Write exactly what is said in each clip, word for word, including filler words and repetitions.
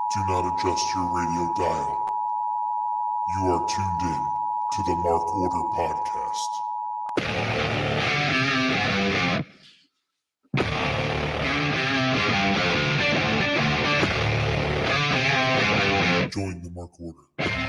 Do not adjust your radio dial. You are tuned in to the Mark Order Podcast. Join the Mark Order.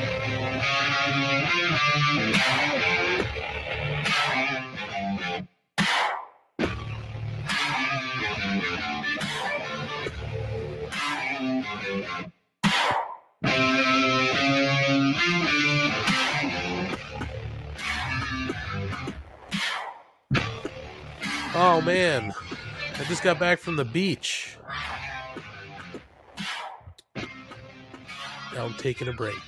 Oh man, I just got back from the beach. Now I'm taking a break.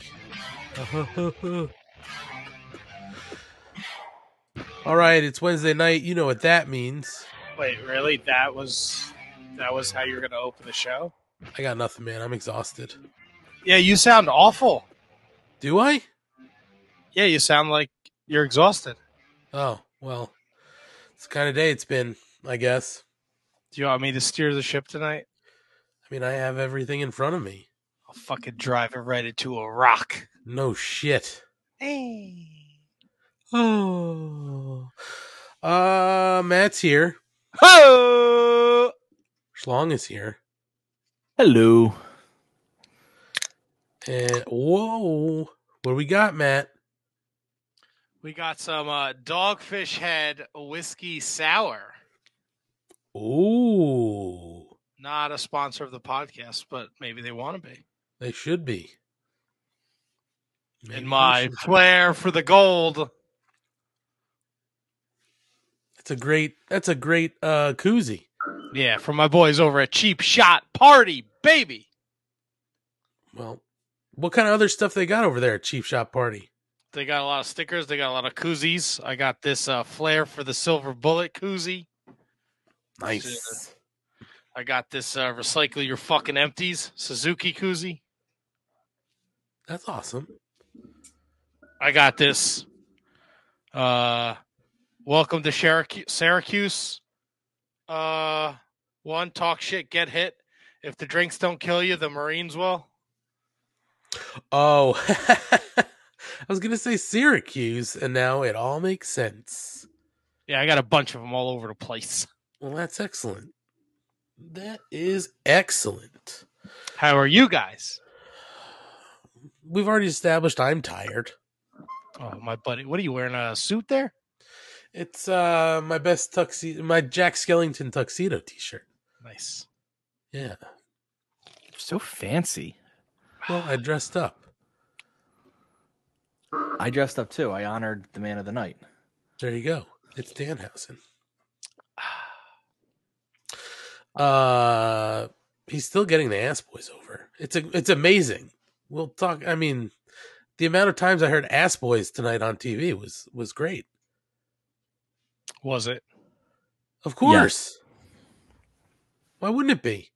All right, it's Wednesday night. You know what that means. Wait, really? That was that was how you were going to open the show? I got nothing, man. I'm exhausted. Yeah, you sound awful. Do I? Yeah, you sound like you're exhausted. Oh, well, it's the kind of day it's been, I guess. Do you want me to steer the ship tonight? I mean, I have everything in front of me. I'll fucking drive it right into a rock. No shit. Hey. Oh. Uh, Matt's here. Ho! Schlong is here. Hello. And whoa, what do we got, Matt? We got some uh, Dogfish Head whiskey sour. Ooh, Not a sponsor of the podcast, but maybe they want to be. they should be. Maybe In they my should. flair for the gold. It's a great. That's a great uh, koozie. Yeah, from my boys over at Cheap Shot Party, baby. Well, what kind of other stuff they got over there at Cheap Shop Party? They got a lot of stickers. They got a lot of koozies. I got this uh, flair for the silver bullet koozie. Nice. I got this uh, recycle your fucking empties Suzuki koozie. That's awesome. I got this. Uh, welcome to Syracuse. Syracuse. Uh, one, talk shit, get hit. If the drinks don't kill you, the Marines will. Oh, I was gonna say Syracuse, and now it all makes sense. Yeah, I got a bunch of them all over the place. Well, that's excellent. That is excellent. How are you guys? We've already established I'm tired. Oh, my buddy. What are you wearing? A suit there? It's uh my best tuxedo, my Jack Skellington tuxedo T-shirt. Nice. Yeah. So fancy. Well, I dressed up. I dressed up too. I honored the man of the night. There you go. It's Danhausen. Uh, he's still getting the ass boys over. It's a, it's amazing. We'll talk. I mean, the amount of times I heard ass boys tonight on T V was was great. Was it? Of course. Why wouldn't it be?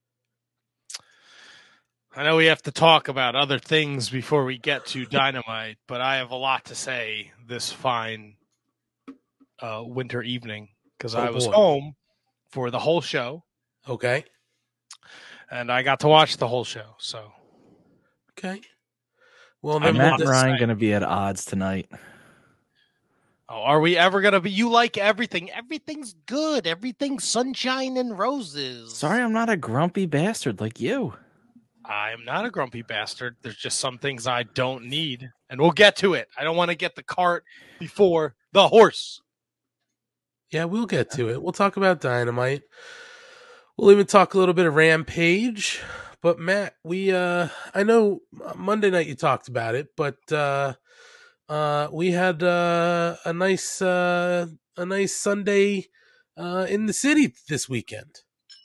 I know we have to talk about other things before we get to Dynamite, but I have a lot to say this fine uh, winter evening because Oh, I was boy. home for the whole show Okay. and I got to watch the whole show. So Okay. Well, I'm then Matt not and we'll- Ryan excited. going to be at odds tonight. oh, are we ever going to be? You like everything. Everything's good. Everything's sunshine and roses. Sorry, I'm not a grumpy bastard like you. I'm not a grumpy bastard. There's just some things I don't need, and we'll get to it. I don't want to get the cart before the horse. yeah, we'll get to it. We'll talk about Dynamite. We'll even talk a little bit of Rampage. But Matt, we uh I know Monday night you talked about it, but uh uh we had uh a nice uh a nice Sunday uh in the city this weekend.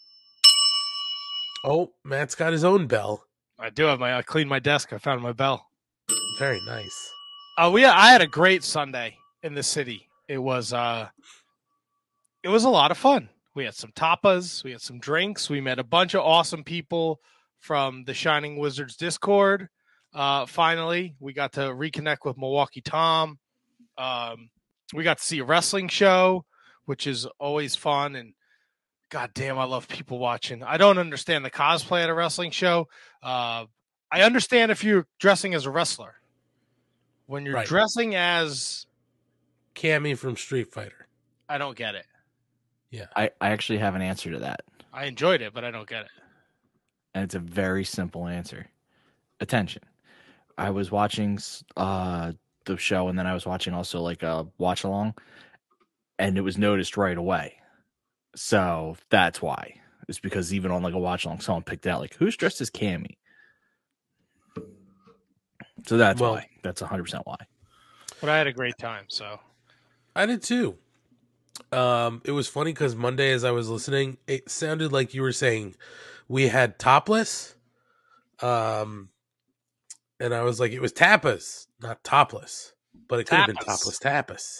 Oh, Matt's got his own bell. I do have my. I cleaned my desk. I found my bell. Very nice. Uh, we I had a great Sunday in the city. It was uh, it was a lot of fun. We had some tapas, we had some drinks, we met a bunch of awesome people from the Shining Wizards Discord. Uh, finally, we got to reconnect with Milwaukee Tom. Um, we got to see a wrestling show, which is always fun, and God damn, I love people watching. I don't understand the cosplay at a wrestling show. Uh, I understand if you're dressing as a wrestler. When you're Right. dressing as, Cammy from Street Fighter. I don't get it. I, I actually have an answer to that. I enjoyed it, but I don't get it. And it's a very simple answer. Attention. I was watching uh, the show, and then I was watching also like a watch along, and it was noticed right away. So that's why. It's because even on like a watch along, someone picked it out like, who's dressed as Cammy? So that's Well- why. That's one hundred percent why. But I had a great time, so. I did too. Um, it was funny because Monday, as I was listening, it sounded like you were saying we had topless. Um, and I was like, it was tapas, not topless, but it could have been Tapas. topless tapas.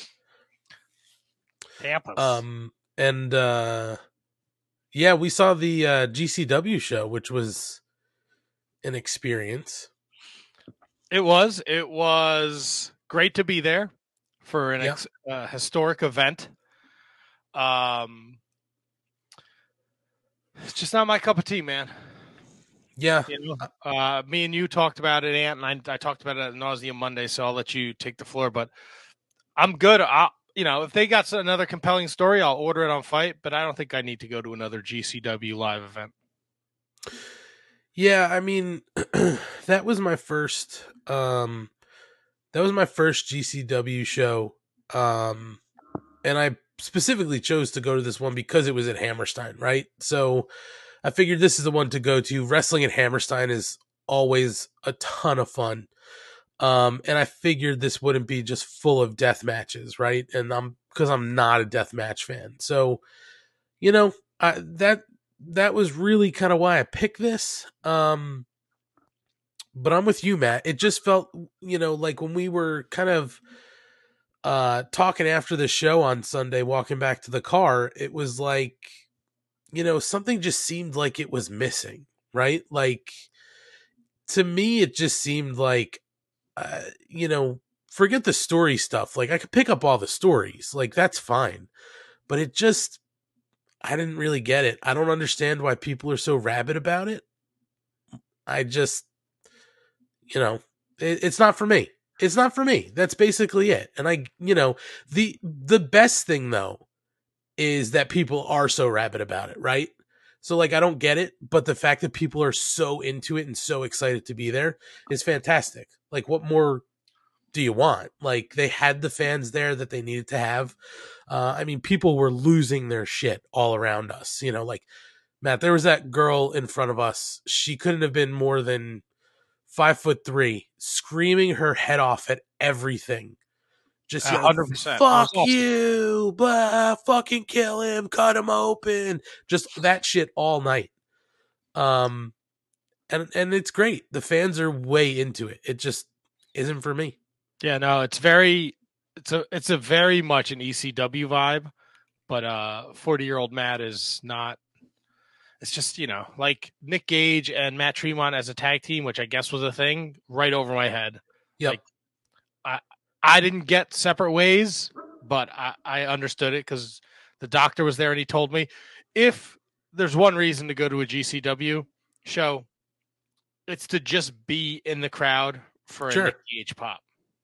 Tapas. Um, and uh, yeah, we saw the uh, G C W show, which was an experience. It was. It was great to be there for an Yeah. ex- uh, historic event. Um, it's just not my cup of tea, man. Yeah, You know, uh, me and you talked about it, Ant, and I, I talked about it at nauseam Monday. So I'll let you take the floor. But I'm good. I, you know, if they got another compelling story, I'll order it on Fight. But I don't think I need to go to another G C W live event. yeah. I mean, that was my first. Um, that was my first G C W show. Um, and I specifically chose to go to this one because it was at Hammerstein, right? So I figured this is the one to go to. Wrestling at Hammerstein is always a ton of fun. Um, and I figured this wouldn't be just full of death matches, right? And I'm because I'm not a death match fan. So, you know, I, that that was really kind of why I picked this. Um, but I'm with you, Matt. It just felt, you know, like when we were kind of uh talking after the show on Sunday, walking back to the car, it was like, you know, something just seemed like it was missing, right? Like, to me, it just seemed like, uh, you know, forget the story stuff. Like, I could pick up all the stories, like, that's fine. But it just, I didn't really get it. I don't understand why people are so rabid about it. I just, you know, it, it's not for me. It's not for me. That's basically it. And I, you know, the the best thing though is that people are so rabid about it, right? So like, I don't get it, but the fact that people are so into it and so excited to be there is fantastic. Like, what more do you want? Like, they had the fans there that they needed to have. Uh, I mean, people were losing their shit all around us. You know, like, Matt, there was that girl in front of us. She couldn't have been more than five foot three, screaming her head off at everything. Just A yelling, hundred percent. fuck It was awesome. you, blah, fucking kill him, cut him open. Just that shit all night. Um, and and it's great. The fans are way into it. It just isn't for me. Yeah, no, it's very, it's a, it's a very much an E C W vibe, but uh, forty year old Matt is not. It's just, you know, like Nick Gage and Matt Tremont as a tag team, which I guess was a thing, right over my head. Yep. Like, I I didn't get separate ways, but I, I understood it because the doctor was there and he told me if there's one reason to go to a G C W show, it's to just be in the crowd for Sure. a Nick Gage pop.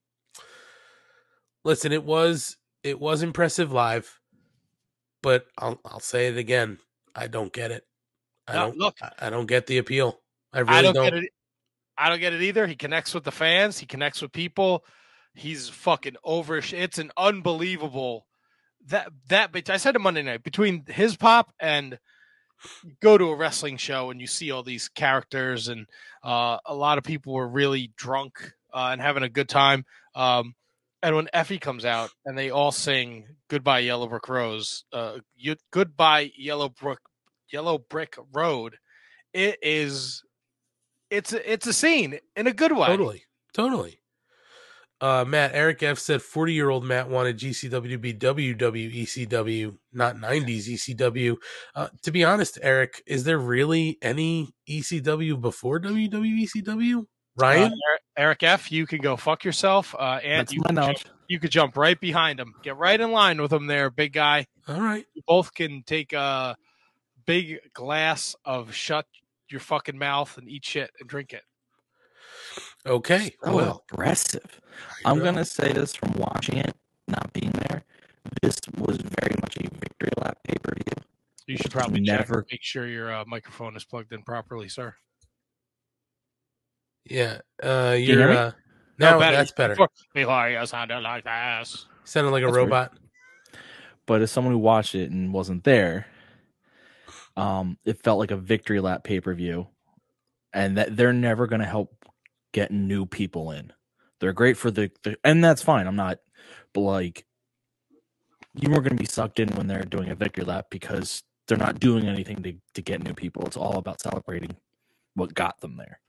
Listen, it was it was impressive live, but I'll I'll say it again. I don't get it. I No, don't look. I- I don't get the appeal. I really I don't, don't. get it. I don't get it either. He connects with the fans. He connects with people. He's fucking over. It's an unbelievable that that. But I said it Monday night between his pop and you go to a wrestling show and you see all these characters and uh, a lot of people were really drunk uh, and having a good time. Um, and when Effie comes out and they all sing "Goodbye Yellow Brick Rose," uh, you, "Goodbye Yellow Brick Yellow Brick Road," it is. It's a, it's a scene in a good way. Totally. Totally. Uh, Matt, Eric F said forty year old Matt wanted G C W to be W W E C W, not nineties E C W. Uh, to be honest, Eric, is there really any E C W before W W E C W? Ryan? Uh, Eric, Eric F., you can go fuck yourself. Uh, and That's you my can, knowledge. jump, you could jump right behind him. Get right in line with him there, big guy. All right. You both can take a big glass of shut your fucking mouth and eat shit and drink it. Okay. So well, aggressive. I I'm know. gonna say this from watching it, not being there. This was very much a victory lap pay per view. You should probably Never- check, make sure your uh, microphone is plugged in properly, sir. Yeah. Uh, you you're hear me? uh, now No, that's better. Before, before you sounded like this. Sounded like a That's weird. robot. But as someone who watched it and wasn't there, um, it felt like a victory lap pay per view, and that they're never gonna help get new people in. They're great for the, the and that's fine. I'm not, but like, you weren't gonna be sucked in when they're doing a victory lap because they're not doing anything to to get new people. It's all about celebrating what got them there.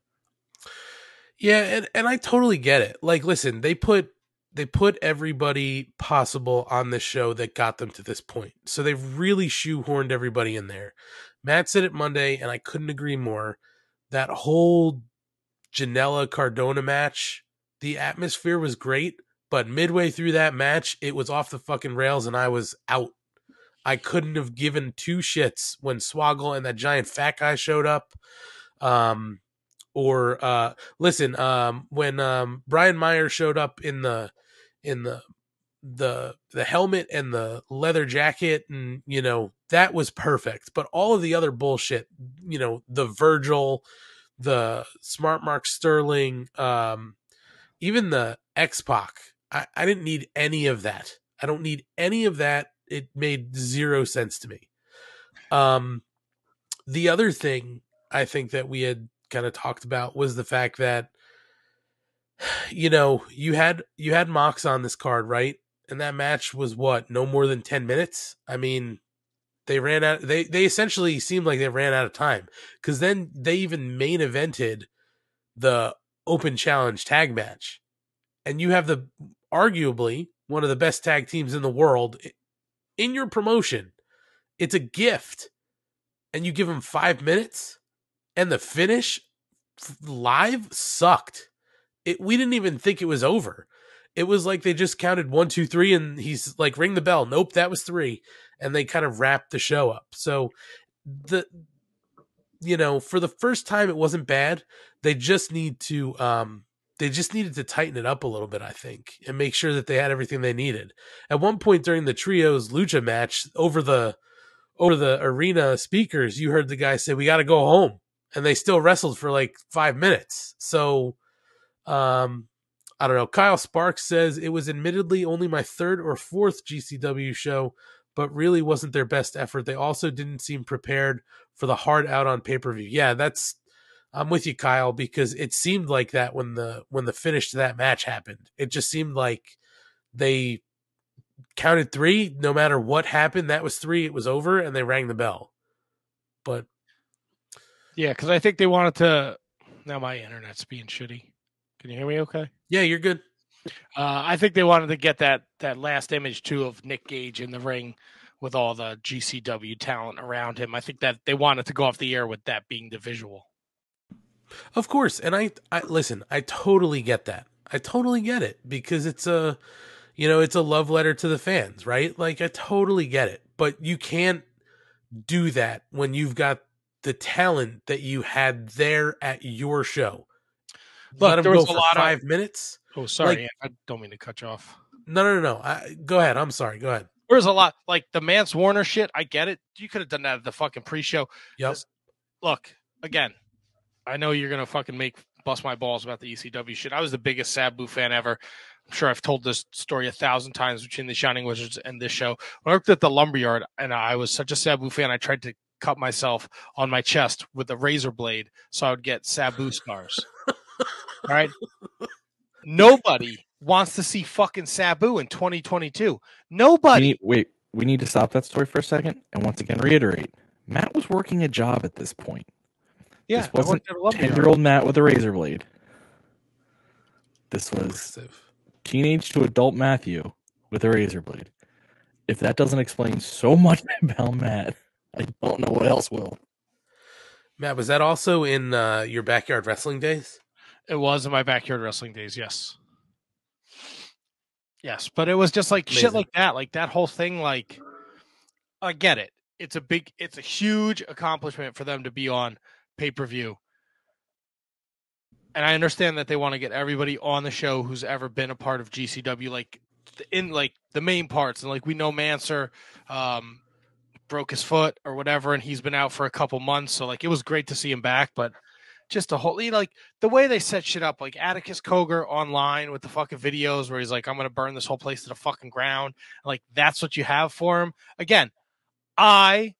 Yeah, and, and I totally get it. Like, listen, they put they put everybody possible on this show that got them to this point. So they've really shoehorned everybody in there. Matt said it Monday, and I couldn't agree more. That whole Janela Cardona match, the atmosphere was great, but midway through that match, it was off the fucking rails, and I was out. I couldn't have given two shits when Swoggle and that giant fat guy showed up. Um, or uh, listen, um, when um, Brian Meyer showed up in the in the the the helmet and the leather jacket, and you know that was perfect. But all of the other bullshit, you know, the Virgil, the Smart Mark Sterling, um, even the X-Pac, I, I didn't need any of that. I don't need any of that. It made zero sense to me. Um, the other thing I think that we had kind of talked about was the fact that, you know, you had you had Mox on this card, right? And that match was what, no more than ten minutes. I mean, they ran out. They they essentially seemed like they ran out of time, because then they even main evented the Open Challenge tag match, and you have the arguably one of the best tag teams in the world in your promotion. It's a gift, and you give them five minutes, and the finish live sucked. It we didn't even think it was over. It was like they just counted one, two, three, and he's like, ring the bell. Nope, that was three. And they kind of wrapped the show up. So the, you know, for the first time, it wasn't bad. They just need to, um, they just needed to tighten it up a little bit, I think, and make sure that they had everything they needed. At one point during the trios lucha match, over the, over the arena speakers, you heard the guy say, "We got to go home," and they still wrestled for like five minutes. So, um, I don't know. Kyle Sparks says it was admittedly only my third or fourth G C W show, but really wasn't their best effort. They also didn't seem prepared for the hard out on pay-per-view. Yeah, that's, I'm with you, Kyle, because it seemed like that when the, when the finish to that match happened. It just seemed like they counted three, no matter what happened, that was three, it was over, and they rang the bell. But yeah, because I think they wanted to, now my internet's being shitty. Can you hear me okay? Yeah, you're good. Uh, I think they wanted to get that that last image too of Nick Gage in the ring with all the G C W talent around him. I think that they wanted to go off the air with that being the visual. Of course, and I, I listen. I totally get that. I totally get it, because it's a, you know, it's a love letter to the fans, right? Like, I totally get it, but you can't do that when you've got the talent that you had there at your show. Look, Let him there go was a for lot of- five minutes. Oh, sorry, Like- I don't mean to cut you off. No, no, no, no. I, go ahead. I'm sorry. Go ahead. There's a lot like the Mance Warner shit. I get it. You could have done that at the fucking pre-show. Yep. Just- Look, again, I know you're gonna fucking make bust my balls about the E C W shit. I was the biggest Sabu fan ever. I'm sure I've told this story a thousand times between the Shining Wizards and this show. When I worked at the Lumberyard, and I was such a Sabu fan, I tried to cut myself on my chest with a razor blade so I would get Sabu scars. All right. Nobody wants to see fucking Sabu in twenty twenty-two. We Nobody. need, wait, we need to stop that story for a second and once again reiterate. Matt was working a job at this point. Yeah, This wasn't I worked at a Lumberyard. ten-year-old Matt with a razor blade. This was Aggressive. teenage to adult Matthew with a razor blade. If that doesn't explain so much about Matt, I don't know what else will. Matt, was that also in uh, your backyard wrestling days? It was in my backyard wrestling days, yes. Yes, but it was just like shit Amazing. like that. Like that whole thing, like I get it. It's a big it's a huge accomplishment for them to be on pay-per-view. And I understand that they want to get everybody on the show who's ever been a part of G C W, like in like the main parts. And like we know Manser um, broke his foot or whatever, and he's been out for a couple months. So like it was great to see him back, but just a whole like the way they set shit up, like Atticus Cogar online with the fucking videos where he's like, I'm gonna burn this whole place to the fucking ground. Like that's what you have for him. Again, I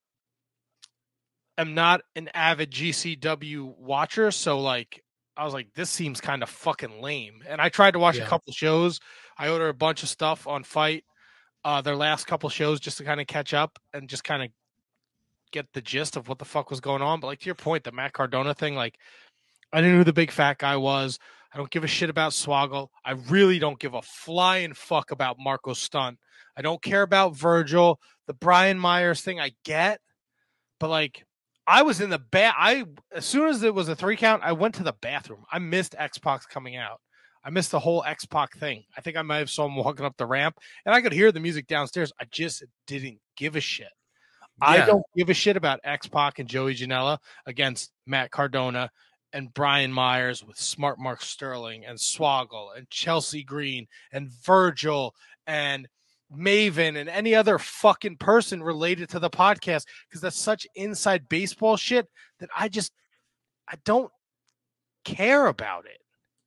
am not an avid G C W watcher, so like I was like, this seems kind of fucking lame. And I tried to watch Yeah. a couple shows. I ordered a bunch of stuff on Fight, uh, their last couple shows, just to kind of catch up and just kind of get the gist of what the fuck was going on. But like to your point, the Matt Cardona thing, like I didn't know who the big fat guy was. I don't give a shit about Swoggle. I really don't give a flying fuck about Marco Stunt. I don't care about Virgil. The Brian Myers thing, I get, but like. I was in the bath. I as soon as it was a three count, I went to the bathroom. I missed X-Pac coming out. I missed the whole X-Pac thing. I think I might have saw him walking up the ramp, and I could hear the music downstairs. I just didn't give a shit. I Yeah. don't give a shit about X-Pac and Joey Janela against Matt Cardona and Brian Myers with Smart Mark Sterling and Swoggle and Chelsea Green and Virgil and Maven and any other fucking person related to the podcast, because that's such inside baseball shit that I just I don't care about it.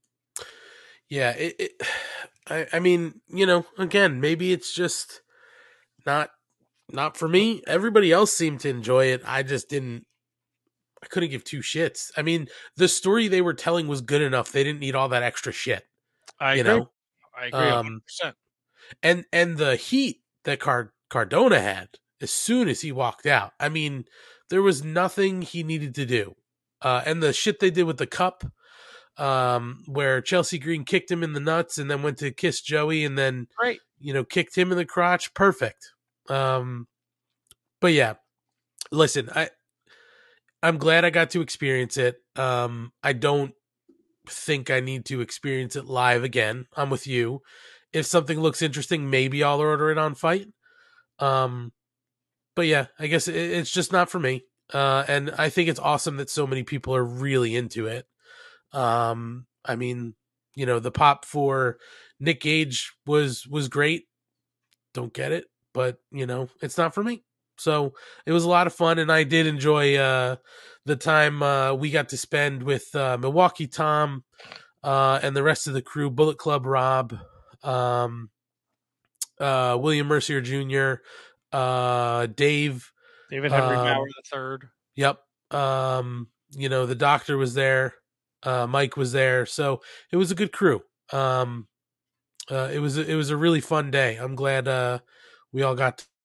Yeah, it, it I, I mean, you know, again, maybe it's just not not for me. Everybody else seemed to enjoy it. I just didn't I couldn't give two shits. I mean, the story they were telling was good enough. They didn't need all that extra shit. I you agree. know? I agree. Um, one hundred percent. And and the heat that Card- Cardona had as soon as he walked out. I mean, there was nothing he needed to do. Uh, and the shit they did with the cup, um, where Chelsea Green kicked him in the nuts and then went to kiss Joey and then, Great. you know, kicked him in the crotch. Perfect. Um, but yeah, listen, I, I'm glad I got to experience it. Um, I don't think I need to experience it live again. I'm with you. If something looks interesting, maybe I'll order it on Fight. Um, but yeah, I guess it, it's just not for me. Uh, and I think it's awesome that so many people are really into it. Um, I mean, you know, the pop for Nick Gage was was great. Don't get it, but you know, it's not for me. So it was a lot of fun, and I did enjoy uh, the time uh, we got to spend with uh, Milwaukee Tom uh, and the rest of the crew, Bullet Club Rob, um, uh, William Mercier Junior, uh, Dave, David Henry um, Bauer the third. Yep. Um, you know, the doctor was there. Uh, Mike was there. So it was a good crew. Um, uh, it was, it was a really fun day. I'm glad, uh, we all got to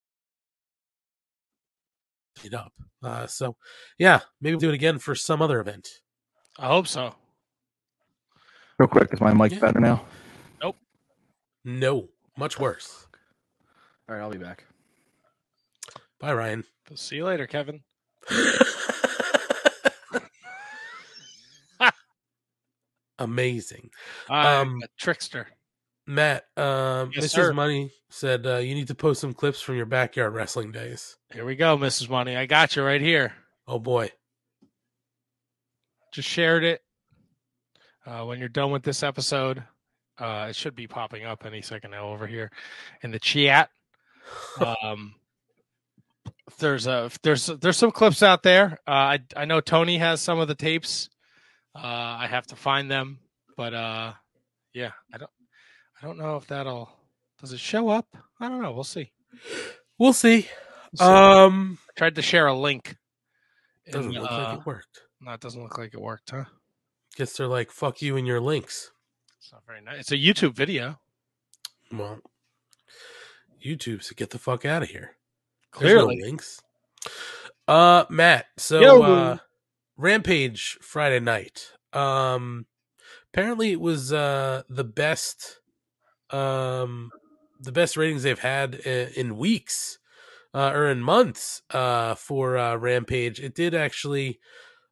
meet up. Uh, so yeah, maybe we'll do it again for some other event. I hope so. Real quick, is my mic Yeah. better now? No, much worse. All right, I'll be back. Bye, Ryan. See you later, Kevin. Amazing. I'm Um, a trickster. Matt, um, Yes, Missus sir. Money said uh, you need to post some clips from your backyard wrestling days. Here we go, Missus Money. I got you right here. Oh boy. Just shared it. Uh, when you're done with this episode, uh, it should be popping up any second now over here in the chat. Um, there's a there's there's some clips out there. Uh, I I know Tony has some of the tapes. Uh, I have to find them, but uh, yeah, I don't I don't know if that'll does it show up. I don't know. We'll see. We'll see. We'll see. Um, I tried to share a link. doesn't in, look uh, like it worked. No, it doesn't look like it worked, huh? Guess they're like, fuck you and your links. It's not very nice. It's a YouTube video. Well, YouTube, so get the fuck out of here. There's Clearly. no links. Uh, Matt, so Yo. uh, Rampage Friday night. Um, apparently it was uh the best, um, the best ratings they've had in, in weeks, uh, or in months, uh, for uh, Rampage. It did actually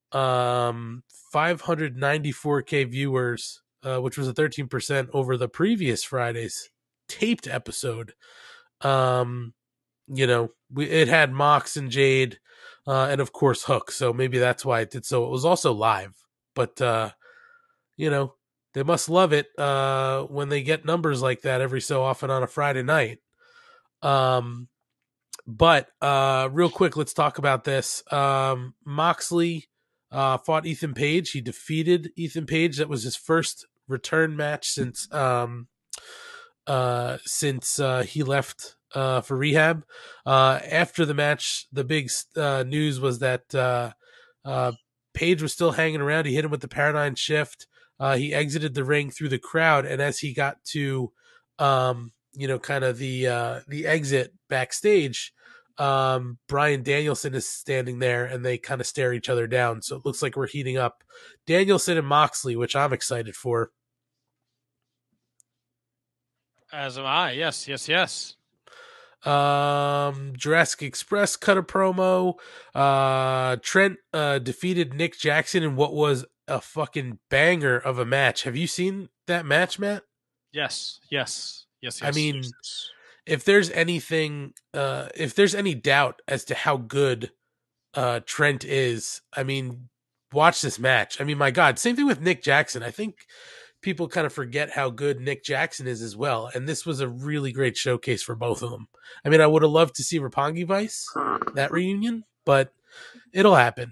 um, five hundred ninety-four K viewers, uh, which was a thirteen percent over the previous Friday's taped episode. Um, you know, we, it had Mox and Jade, uh, and of course Hook. So maybe that's why it did so. It was also live, but, uh, you know, they must love it, uh, when they get numbers like that every so often on a Friday night. Um, but, uh, real quick, let's talk about this. Um, Moxley, uh, fought Ethan Page. He defeated Ethan Page. That was his first return match since, um, uh, since, uh, he left, uh, for rehab. Uh, after the match, the big, uh, news was that, uh, uh, Page was still hanging around. He hit him with the Paradigm Shift. Uh, he exited the ring through the crowd. And as he got to, um, you know, kind of the, uh, the exit backstage, um, Bryan Danielson is standing there and they kind of stare each other down. So it looks like we're heating up Danielson and Moxley, which I'm excited for. As am I. Yes, yes, yes. Um, Jurassic Express cut a promo. Uh, Trent uh, defeated Nick Jackson in what was a fucking banger of a match. Have you seen that match, Matt? Yes, yes, yes, yes. I mean, yes. if there's anything, uh, if there's any doubt as to how good uh, Trent is, I mean, watch this match. I mean, my God, same thing with Nick Jackson. I think people kind of forget how good Nick Jackson is as well. And this was a really great showcase for both of them. I mean, I would have loved to see Roppongi Vice, that reunion, but it'll happen.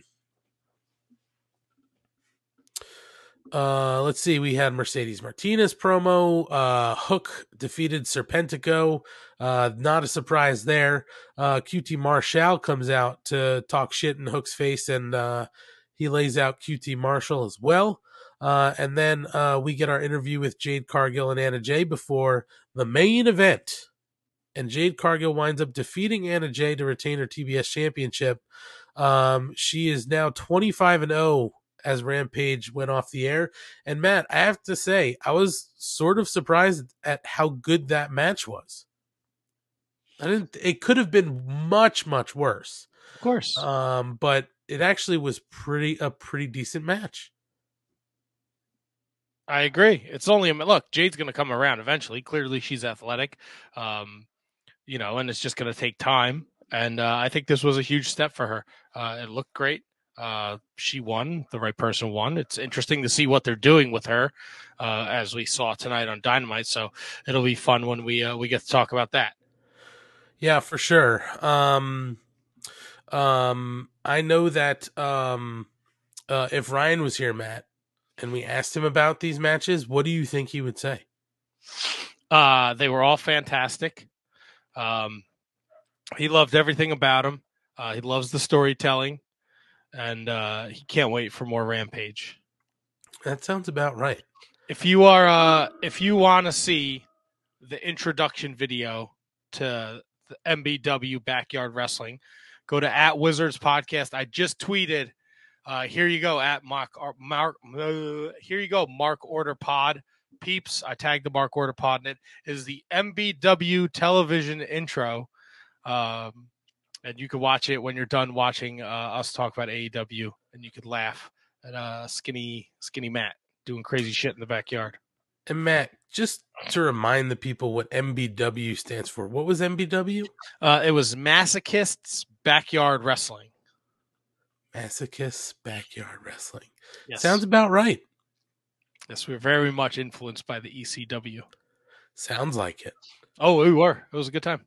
Uh, let's see. We had Mercedes Martinez promo. Uh, Hook defeated Serpentico. Uh, not a surprise there. Uh, Q T Marshall comes out to talk shit in Hook's face, and uh, he lays out Q T Marshall as well. Uh, and then uh, we get our interview with Jade Cargill and Anna Jay before the main event. And Jade Cargill winds up defeating Anna Jay to retain her T B S championship. Um, she is now twenty-five and oh as Rampage went off the air. And Matt, I have to say, I was sort of surprised at how good that match was. I didn't. It could have been much, much worse. Of course. Um, but it actually was pretty a pretty decent match. I agree. It's only a look. Jade's going to come around eventually. Clearly, she's athletic, um, you know, and it's just going to take time. And uh, I think this was a huge step for her. Uh, it looked great. Uh, she won. The right person won. It's interesting to see what they're doing with her, uh, as we saw tonight on Dynamite. So it'll be fun when we uh, we get to talk about that. Yeah, for sure. Um, um, I know that um, uh, if Ryan was here, Matt, and we asked him about these matches, what do you think he would say? Uh, they were all fantastic. Um, he loved everything about them. Uh, he loves the storytelling, and uh, he can't wait for more Rampage. That sounds about right. If you are, uh, if you want to see the introduction video to the M B W Backyard Wrestling, go to at Wizards Podcast. I just tweeted. Uh, here you go at Mark. Mark uh, here you go, Mark Order Pod peeps. I tagged the Mark Order Pod in it. Is the M B W television intro, um, and you can watch it when you're done watching uh, us talk about A E W, and you could laugh at uh, skinny skinny Matt doing crazy shit in the backyard. And Matt, just to remind the people what M B W stands for, what was M B W? Uh, it was Masochists Backyard Wrestling. Masochists Backyard Wrestling. Yes. Sounds about right. Yes, we were very much influenced by the E C W. Sounds like it. Oh, we were. It was a good time.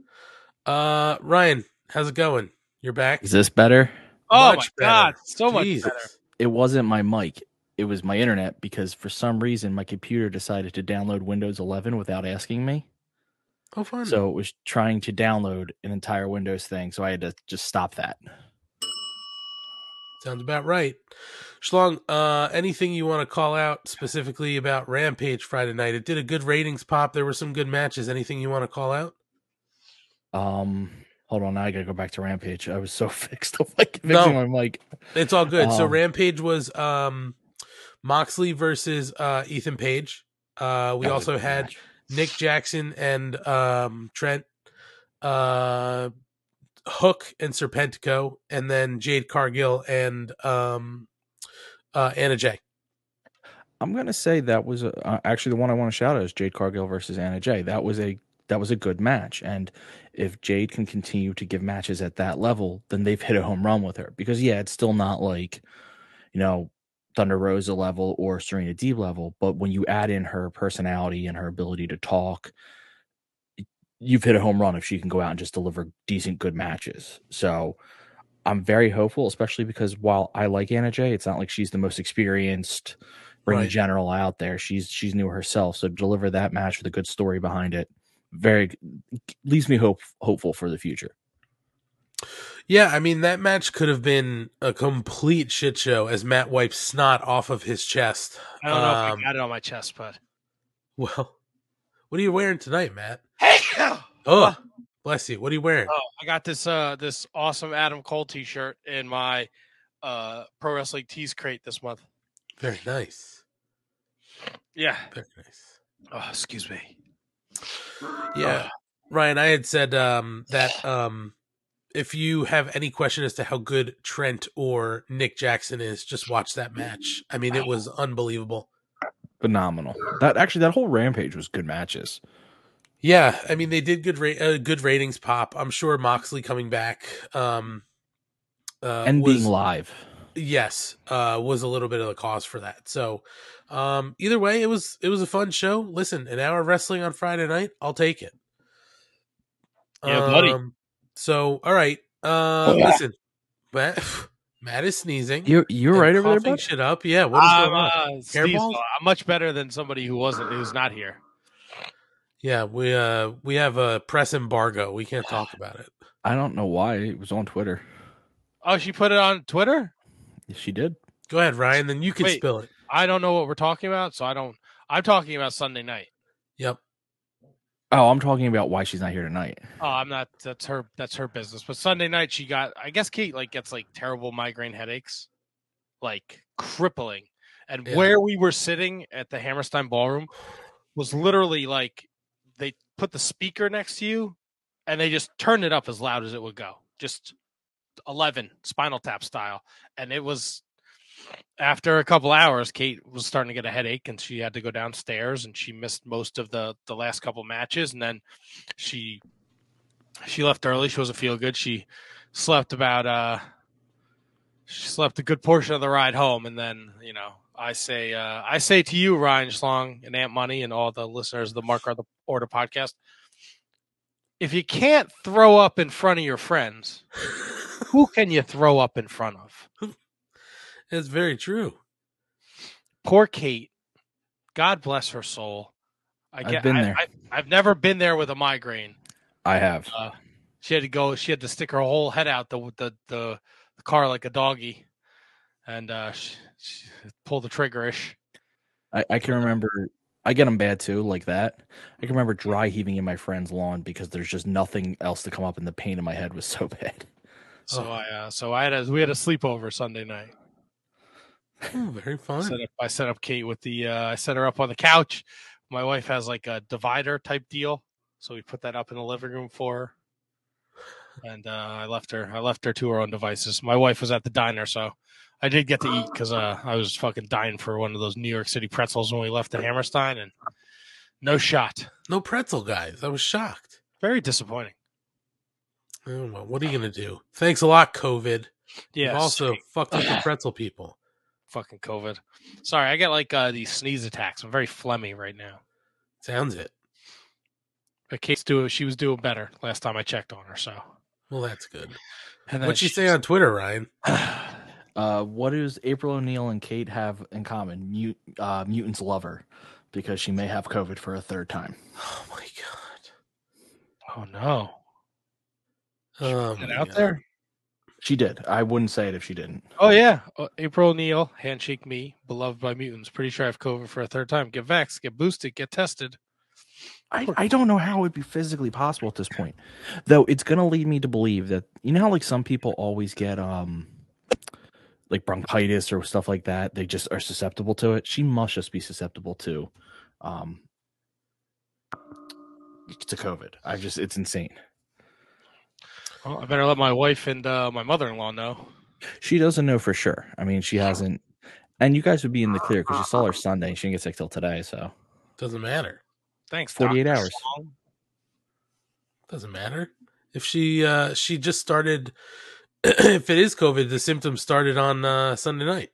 Uh, Ryan, how's it going? You're back? Is this better? Oh, Much my God. better. So much Jesus. better. It wasn't my mic. It was my internet because for some reason my computer decided to download Windows eleven without asking me. Oh, fun. So it was trying to download an entire Windows thing. So I had to just stop that. Sounds about right. Schlong, uh, anything you want to call out specifically about Rampage Friday night? It did a good ratings pop. There were some good matches. Anything you want to call out? Um, hold on. Now I got to go back to Rampage. I was so fixed on like fixing No. my mic. It's all good. so Um, Rampage was um, Moxley versus uh, Ethan Page. Uh, we that was a also good had match. Nick Jackson and um, Trent. Uh, Hook and Serpentico, and then Jade Cargill and um, uh, Anna Jay. I'm gonna say that was a, uh, actually the one I want to shout out is Jade Cargill versus Anna Jay. That was a that was a good match, and if Jade can continue to give matches at that level, then they've hit a home run with her. Because yeah, it's still not like, you know, Thunder Rosa level or Serena Deeb level, but when you add in her personality and her ability to talk, you've hit a home run if she can go out and just deliver decent, good matches. So I'm very hopeful, especially because while I like Anna Jay, it's not like she's the most experienced ring Right. general out there. She's she's new herself, so to deliver that match with a good story behind it, very leaves me hope hopeful for the future. Yeah, I mean that match could have been a complete shit show as Matt wipes snot off of his chest. I don't know Um, if I got it on my chest, but Well, what are you wearing tonight, Matt? hey, Oh, bless you. What are you wearing? oh, I got this uh this awesome Adam Cole T-shirt in my uh Pro Wrestling Tees crate this month. Very nice. Yeah. Very nice. Oh, excuse me. Yeah, Ryan, I had said um, that um, if you have any question as to how good Trent or Nick Jackson is, just watch that match. I mean, it was unbelievable. Phenomenal. That actually that whole Rampage was good matches. Yeah, I mean, they did good ra- uh, good ratings pop. I'm sure Moxley coming back um, uh, And was, being live. yes, uh, was a little bit of the cause for that. So um, either way, it was it was a fun show. Listen, an hour of wrestling on Friday night, I'll take it. Yeah, buddy. Um, so all right, uh, listen, Matt, Matt is sneezing. You're you're and right over there, coughing bud? shit up. Yeah, what is I'm, going on? uh, Steve, Hairballs? I'm much better than somebody who wasn't, who's not here. Yeah, we uh we have a press embargo. We can't talk about it. I don't know why. It was on Twitter. Oh, she put it on Twitter? She did. Go ahead, Ryan. Then you can Wait. spill it. I don't know what we're talking about, so I don't. I'm talking about Sunday night. Yep. Oh, I'm talking about why she's not here tonight. Oh, I'm not. That's her. That's her business. But Sunday night, she got. I guess Kate like gets like terrible migraine headaches, like crippling. And Yeah. where we were sitting at the Hammerstein Ballroom was literally like they put the speaker next to you, and they just turned it up as loud as it would go, just eleven Spinal Tap style. And it was after a couple hours, Kate was starting to get a headache, and she had to go downstairs, and she missed most of the the last couple matches, and then she she left early. She wasn't feel good. She slept about uh she slept a good portion of the ride home, and then you know I say uh I say to you, Ryan Schlong and Aunt Money and all the listeners of the Mark Order Order podcast, if you can't throw up in front of your friends, who can you throw up in front of? That's very true. Poor Kate. God bless her soul. I I've get, been I, there. I, I've never been there with a migraine. I have. Uh, she had to go. She had to stick her whole head out the the the, the car like a doggy, and uh, she, she pulled the triggerish. I, I can remember. I get them bad too, like that. I can remember dry heaving in my friend's lawn because there's just nothing else to come up, and the pain in my head was so bad. So Oh. I uh, so I had a we had a sleepover Sunday night. Oh, very fun. Set up, I set up Kate with the. Uh, I set her up on the couch. My wife has like a divider type deal, so we put that up in the living room for her. And uh, I left her. I left her to her own devices. My wife was at the diner, so I did get to eat because uh, I was fucking dying for one of those New York City pretzels when we left the Hammerstein, and no shot. No pretzel, guys. I was shocked. Very disappointing. Oh, well, what are you gonna do? Thanks a lot, COVID. Yeah. You've also fucked with the pretzel people. fucking COVID. Sorry, I get like uh, these sneeze attacks. I'm very phlegmy right now. Sounds it. But Kate's doing. She was doing better last time I checked on her. So. Well, that's good. And then What'd you she- say on Twitter, Ryan? Uh, what does April O'Neil and Kate have in common? Mut, uh, mutants love her because she may have COVID for a third time. Oh my god. Oh no! Oh, Get my out God. there. She did. I wouldn't say it if she didn't. Oh yeah, uh, April O'Neil, handshake me, beloved by mutants. Pretty sure I have COVID for a third time. Get vaxxed, get boosted, get tested. I, I don't know how it would be physically possible at this point. Though it's gonna lead me to believe that you know how like some people always get um like bronchitis or stuff like that. They just are susceptible to it. She must just be susceptible to um to COVID. I just it's insane. Well, I better let my wife and uh, my mother-in-law know. She doesn't know for sure. I mean, she hasn't. And you guys would be in the clear because you saw her Sunday. She didn't get sick till today, so Doesn't matter. Thanks, forty-eight Doctor hours. Strong. Doesn't matter. If she uh she just started if it is COVID, the symptoms started on uh Sunday night.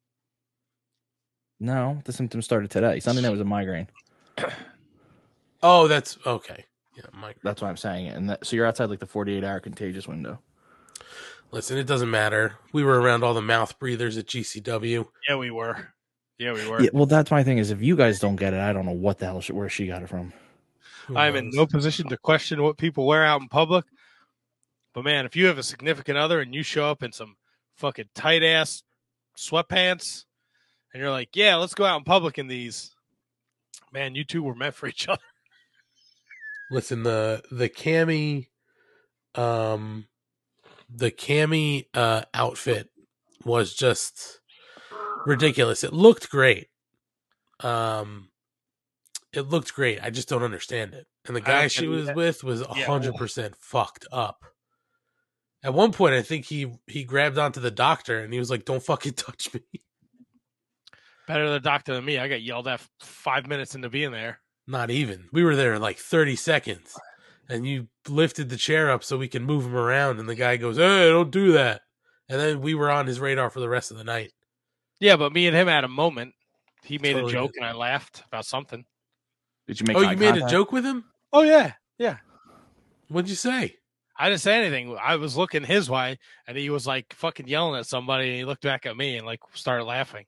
No, the symptoms started today. Sunday night was a migraine. Oh, that's okay. Yeah, Mike. That's why I'm saying it. And that, so you're outside like the forty-eight hour contagious window. Listen, it doesn't matter. We were around all the mouth breathers at G C W. Yeah, we were. Yeah, we were. Yeah, well, that's my thing is if you guys don't get it, I don't know what the hell she, where she got it from. Who I'm in knows? no position to question what people wear out in public. But man, if you have a significant other and you show up in some fucking tight ass sweatpants and you're like, yeah, let's go out in public in these, man, you two were meant for each other. Listen, the the cami um the cami uh outfit was just ridiculous. It looked great. Um it looked great. I just don't understand it. And the I guy don't she get it was either. with was a Yeah. hundred percent fucked up. At one point I think he he grabbed onto the doctor and he was like, don't fucking touch me. Better the doctor than me. I got yelled at five minutes into being there. Not even. We were there like thirty seconds. And you lifted the chair up so we can move him around. And the guy goes, hey, don't do that. And then we were on his radar for the rest of the night. Yeah, but me and him had a moment. He made Totally a joke did. and I laughed about something. Did you make Oh, eye you made a contact? joke with him? Oh, yeah. Yeah. What'd you say? I didn't say anything. I was looking his way and he was like fucking yelling at somebody and he looked back at me and like started laughing.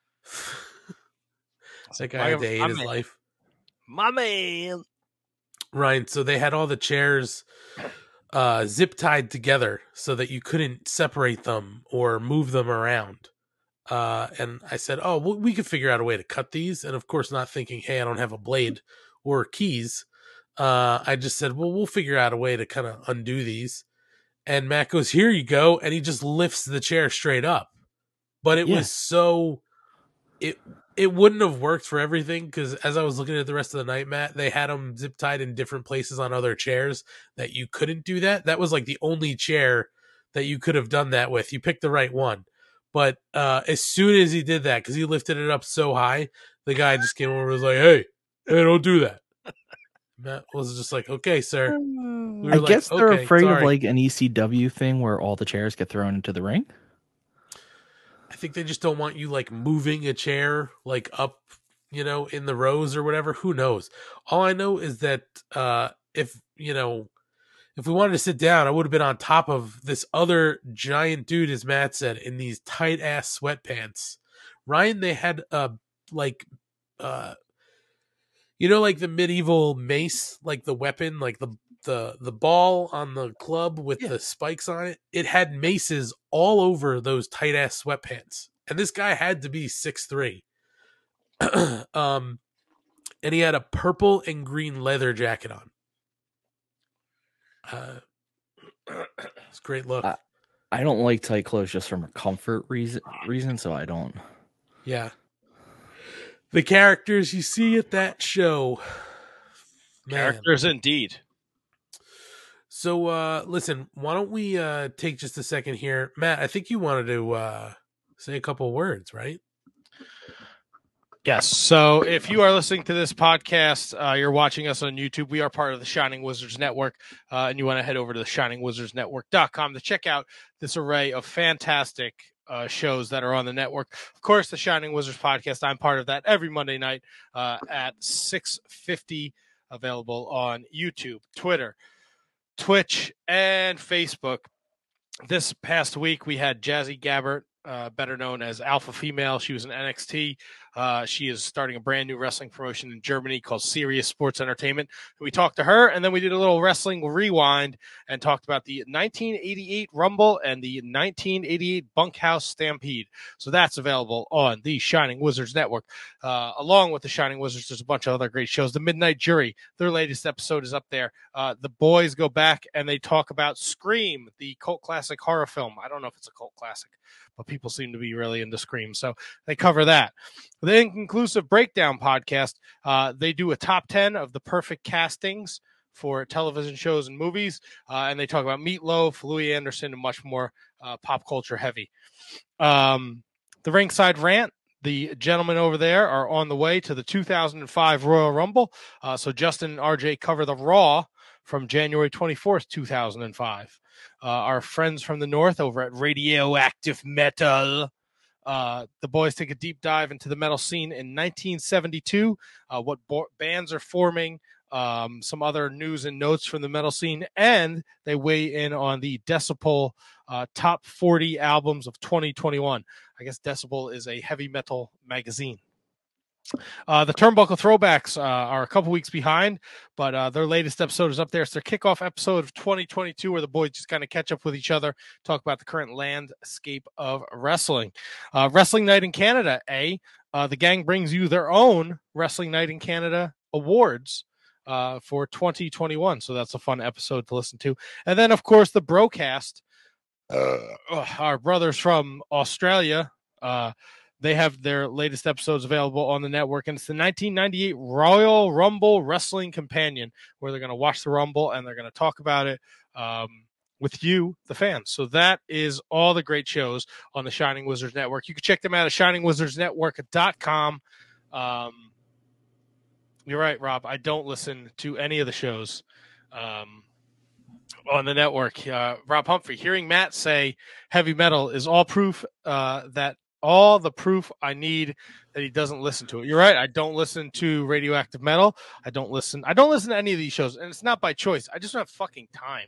That guy had to hate My his man. life. My man. Ryan, so they had all the chairs uh, zip tied together so that you couldn't separate them or move them around. Uh, and I said, oh, well, we could figure out a way to cut these. And of course, not thinking, hey, I don't have a blade or keys. Uh, I just said, well, we'll figure out a way to kind of undo these. And Matt goes, here you go. And he just lifts the chair straight up. But it Yeah. was so, it, it wouldn't have worked for everything because as I was looking at the rest of the night, Matt, they had them zip tied in different places on other chairs that you couldn't do that. That was like the only chair that you could have done that with. You picked the right one. But uh, as soon as he did that, because he lifted it up so high, the guy just came over and was like, hey, hey, don't do that. Matt was just like, okay, sir. We were I like, guess they're okay, afraid of sorry. like an E C W thing where all the chairs get thrown into the ring. I think they just don't want you like moving a chair like up, you know, in the rows or whatever. Who knows? All I know is that uh, if, you know, if we wanted to sit down, I would have been on top of this other giant dude, as Matt said, in these tight ass sweatpants. Ryan, they had uh like uh you know, like the medieval mace, like the weapon, like the the the ball on the club with Yeah. the spikes on it. It had maces all over those tight ass sweatpants, and this guy had to be six three. um, and he had a purple and green leather jacket on. Uh, it's a great look. Uh, I don't like tight clothes just from a comfort reason, reason, so I don't. Yeah. The characters you see at that show. Man. Characters indeed. So, uh, listen, why don't we uh, take just a second here? Matt, I think you wanted to uh, say a couple words, right? Yes. So if you are listening to this podcast, uh, you're watching us on YouTube. We are part of the Shining Wizards Network, uh, and you want to head over to the shining wizards network dot com to check out this array of fantastic uh, shows that are on the network. Of course, the Shining Wizards podcast, I'm part of that every Monday night uh, at six fifty, available on YouTube, Twitter, Twitch, and Facebook. This past week, we had Jazzy Gabbert, uh, better known as Alpha Female. She was in N X T. Uh, she is starting a brand new wrestling promotion in Germany called Serious Sports Entertainment. We talked to her, and then we did a little wrestling rewind and talked about the nineteen eighty-eight Rumble and the nineteen eighty-eight Bunkhouse Stampede. So that's available on the Shining Wizards Network. Uh, along with the Shining Wizards, there's a bunch of other great shows. The Midnight Jury, their latest episode is up there. Uh, the boys go back and they talk about Scream, the cult classic horror film. I don't know if it's a cult classic, but people seem to be really into Scream. So they cover that. The Inconclusive Breakdown podcast, uh, they do a top ten of the perfect castings for television shows and movies, uh, and they talk about Meatloaf, Louis Anderson, and much more uh, pop culture heavy. Um, the Ringside Rant, the gentlemen over there are on the way to the two thousand five Royal Rumble. Uh, so Justin and R J cover the Raw from January twenty-fourth, two thousand five. Uh, our friends from the North over at Radioactive Metal, uh, the boys take a deep dive into the metal scene in nineteen seventy-two, uh, what bo- bands are forming, um, some other news and notes from the metal scene, and they weigh in on the Decibel uh, top forty albums of twenty twenty-one. I guess Decibel is a heavy metal magazine. Uh, the Turnbuckle Throwbacks uh, are a couple weeks behind, but uh, their latest episode is up there. It's their kickoff episode of twenty twenty-two, where the boys just kind of catch up with each other, talk about the current landscape of wrestling. Uh, Wrestling Night in Canada, eh? Uh, the gang brings you their own Wrestling Night in Canada awards uh, for twenty twenty-one, so that's a fun episode to listen to. And then, of course, the Broadcast, uh, our brothers from Australia, uh, they have their latest episodes available on the network, and it's the nineteen ninety-eight Royal Rumble Wrestling Companion, where they're going to watch the Rumble and they're going to talk about it um, with you, the fans. So that is all the great shows on the Shining Wizards Network. You can check them out at shining wizards network dot com. Um, you're right, Rob. I don't listen to any of the shows um, on the network. Uh, Rob Humphrey, hearing Matt say heavy metal is all proof uh, that all the proof I need that he doesn't listen to it. You're right. I don't listen to Radioactive Metal. I don't listen. I don't listen to any of these shows, and it's not by choice. I just don't have fucking time.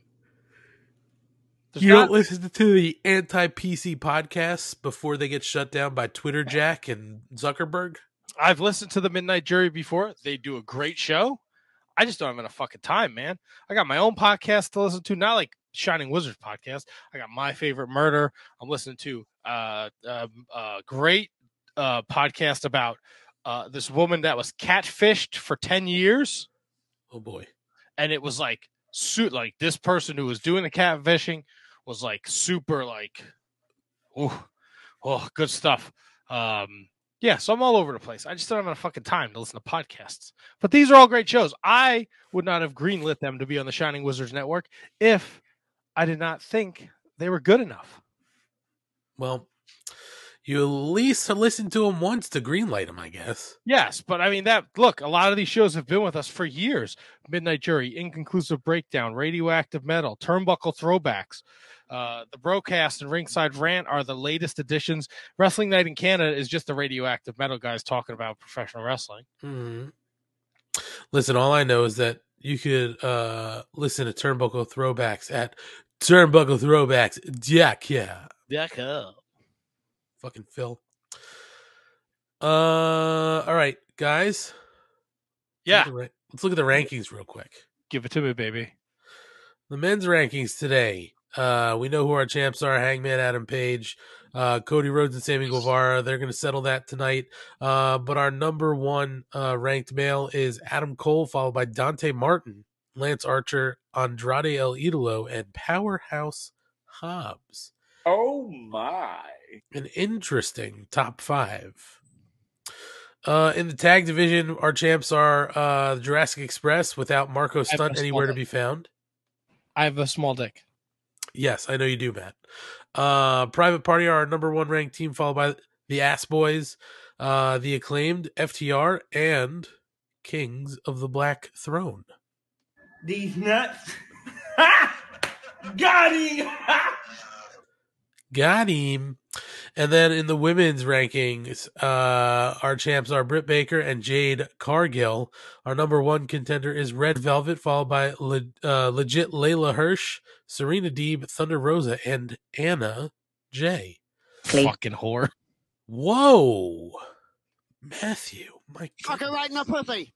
There's you not- don't listen to the anti-P C podcasts before they get shut down by Twitter Jack and Zuckerberg? I've listened to the Midnight Jury before. They do a great show. I just don't have enough fucking time, man. I got my own podcast to listen to, not like Shining Wizards podcast. I got My Favorite Murder. I'm listening to uh, uh, uh great uh, podcast about uh, this woman that was catfished for ten years. Oh boy. And it was like, su- like this person who was doing the catfishing was like super like, oh, oh, good stuff. Um, yeah, so I'm all over the place. I just don't have enough fucking time to listen to podcasts. But these are all great shows. I would not have greenlit them to be on the Shining Wizards Network if I did not think they were good enough. Well, you at least listened to them once to greenlight them, I guess. Yes, but I mean that. Look, a lot of these shows have been with us for years. Midnight Jury, Inconclusive Breakdown, Radioactive Metal, Turnbuckle Throwbacks, uh, the Broadcast, and Ringside Rant are the latest additions. Wrestling Night in Canada is just the Radioactive Metal guys talking about professional wrestling. Mm-hmm. Listen, all I know is that you could uh, listen to Turnbuckle Throwbacks at Turnbuckle Throwbacks. Jack, yeah. Yeah, Fucking Phil. Uh, all right, guys. yeah. Let's look, at the, let's look at the rankings real quick. Give it to me, baby. The men's rankings today. Uh, we know who our champs are: Hangman Adam Page, uh, Cody Rhodes, and Sammy Guevara. They're going to settle that tonight. Uh, but our number one uh, ranked male is Adam Cole, followed by Dante Martin, Lance Archer, Andrade El Idolo, and Powerhouse Hobbs. Oh my. An interesting top five. Uh, in the tag division, our champs are uh, Jurassic Express without Marco Stunt a anywhere to small be found. I have a small dick. Yes, I know you do, Matt. Uh, Private Party are our number one ranked team, followed by the Ass Boys, uh, the Acclaimed, F T R, and Kings of the Black Throne. These nuts. Ha! Got him! Ha! Got him. And then in the women's rankings, uh, our champs are Britt Baker and Jade Cargill. Our number one contender is Red Velvet, followed by Le- uh, legit Layla Hirsch, Serena Deeb, Thunder Rosa, and Anna J. Fucking whore. Whoa. Matthew. My Fuck her right in the pussy.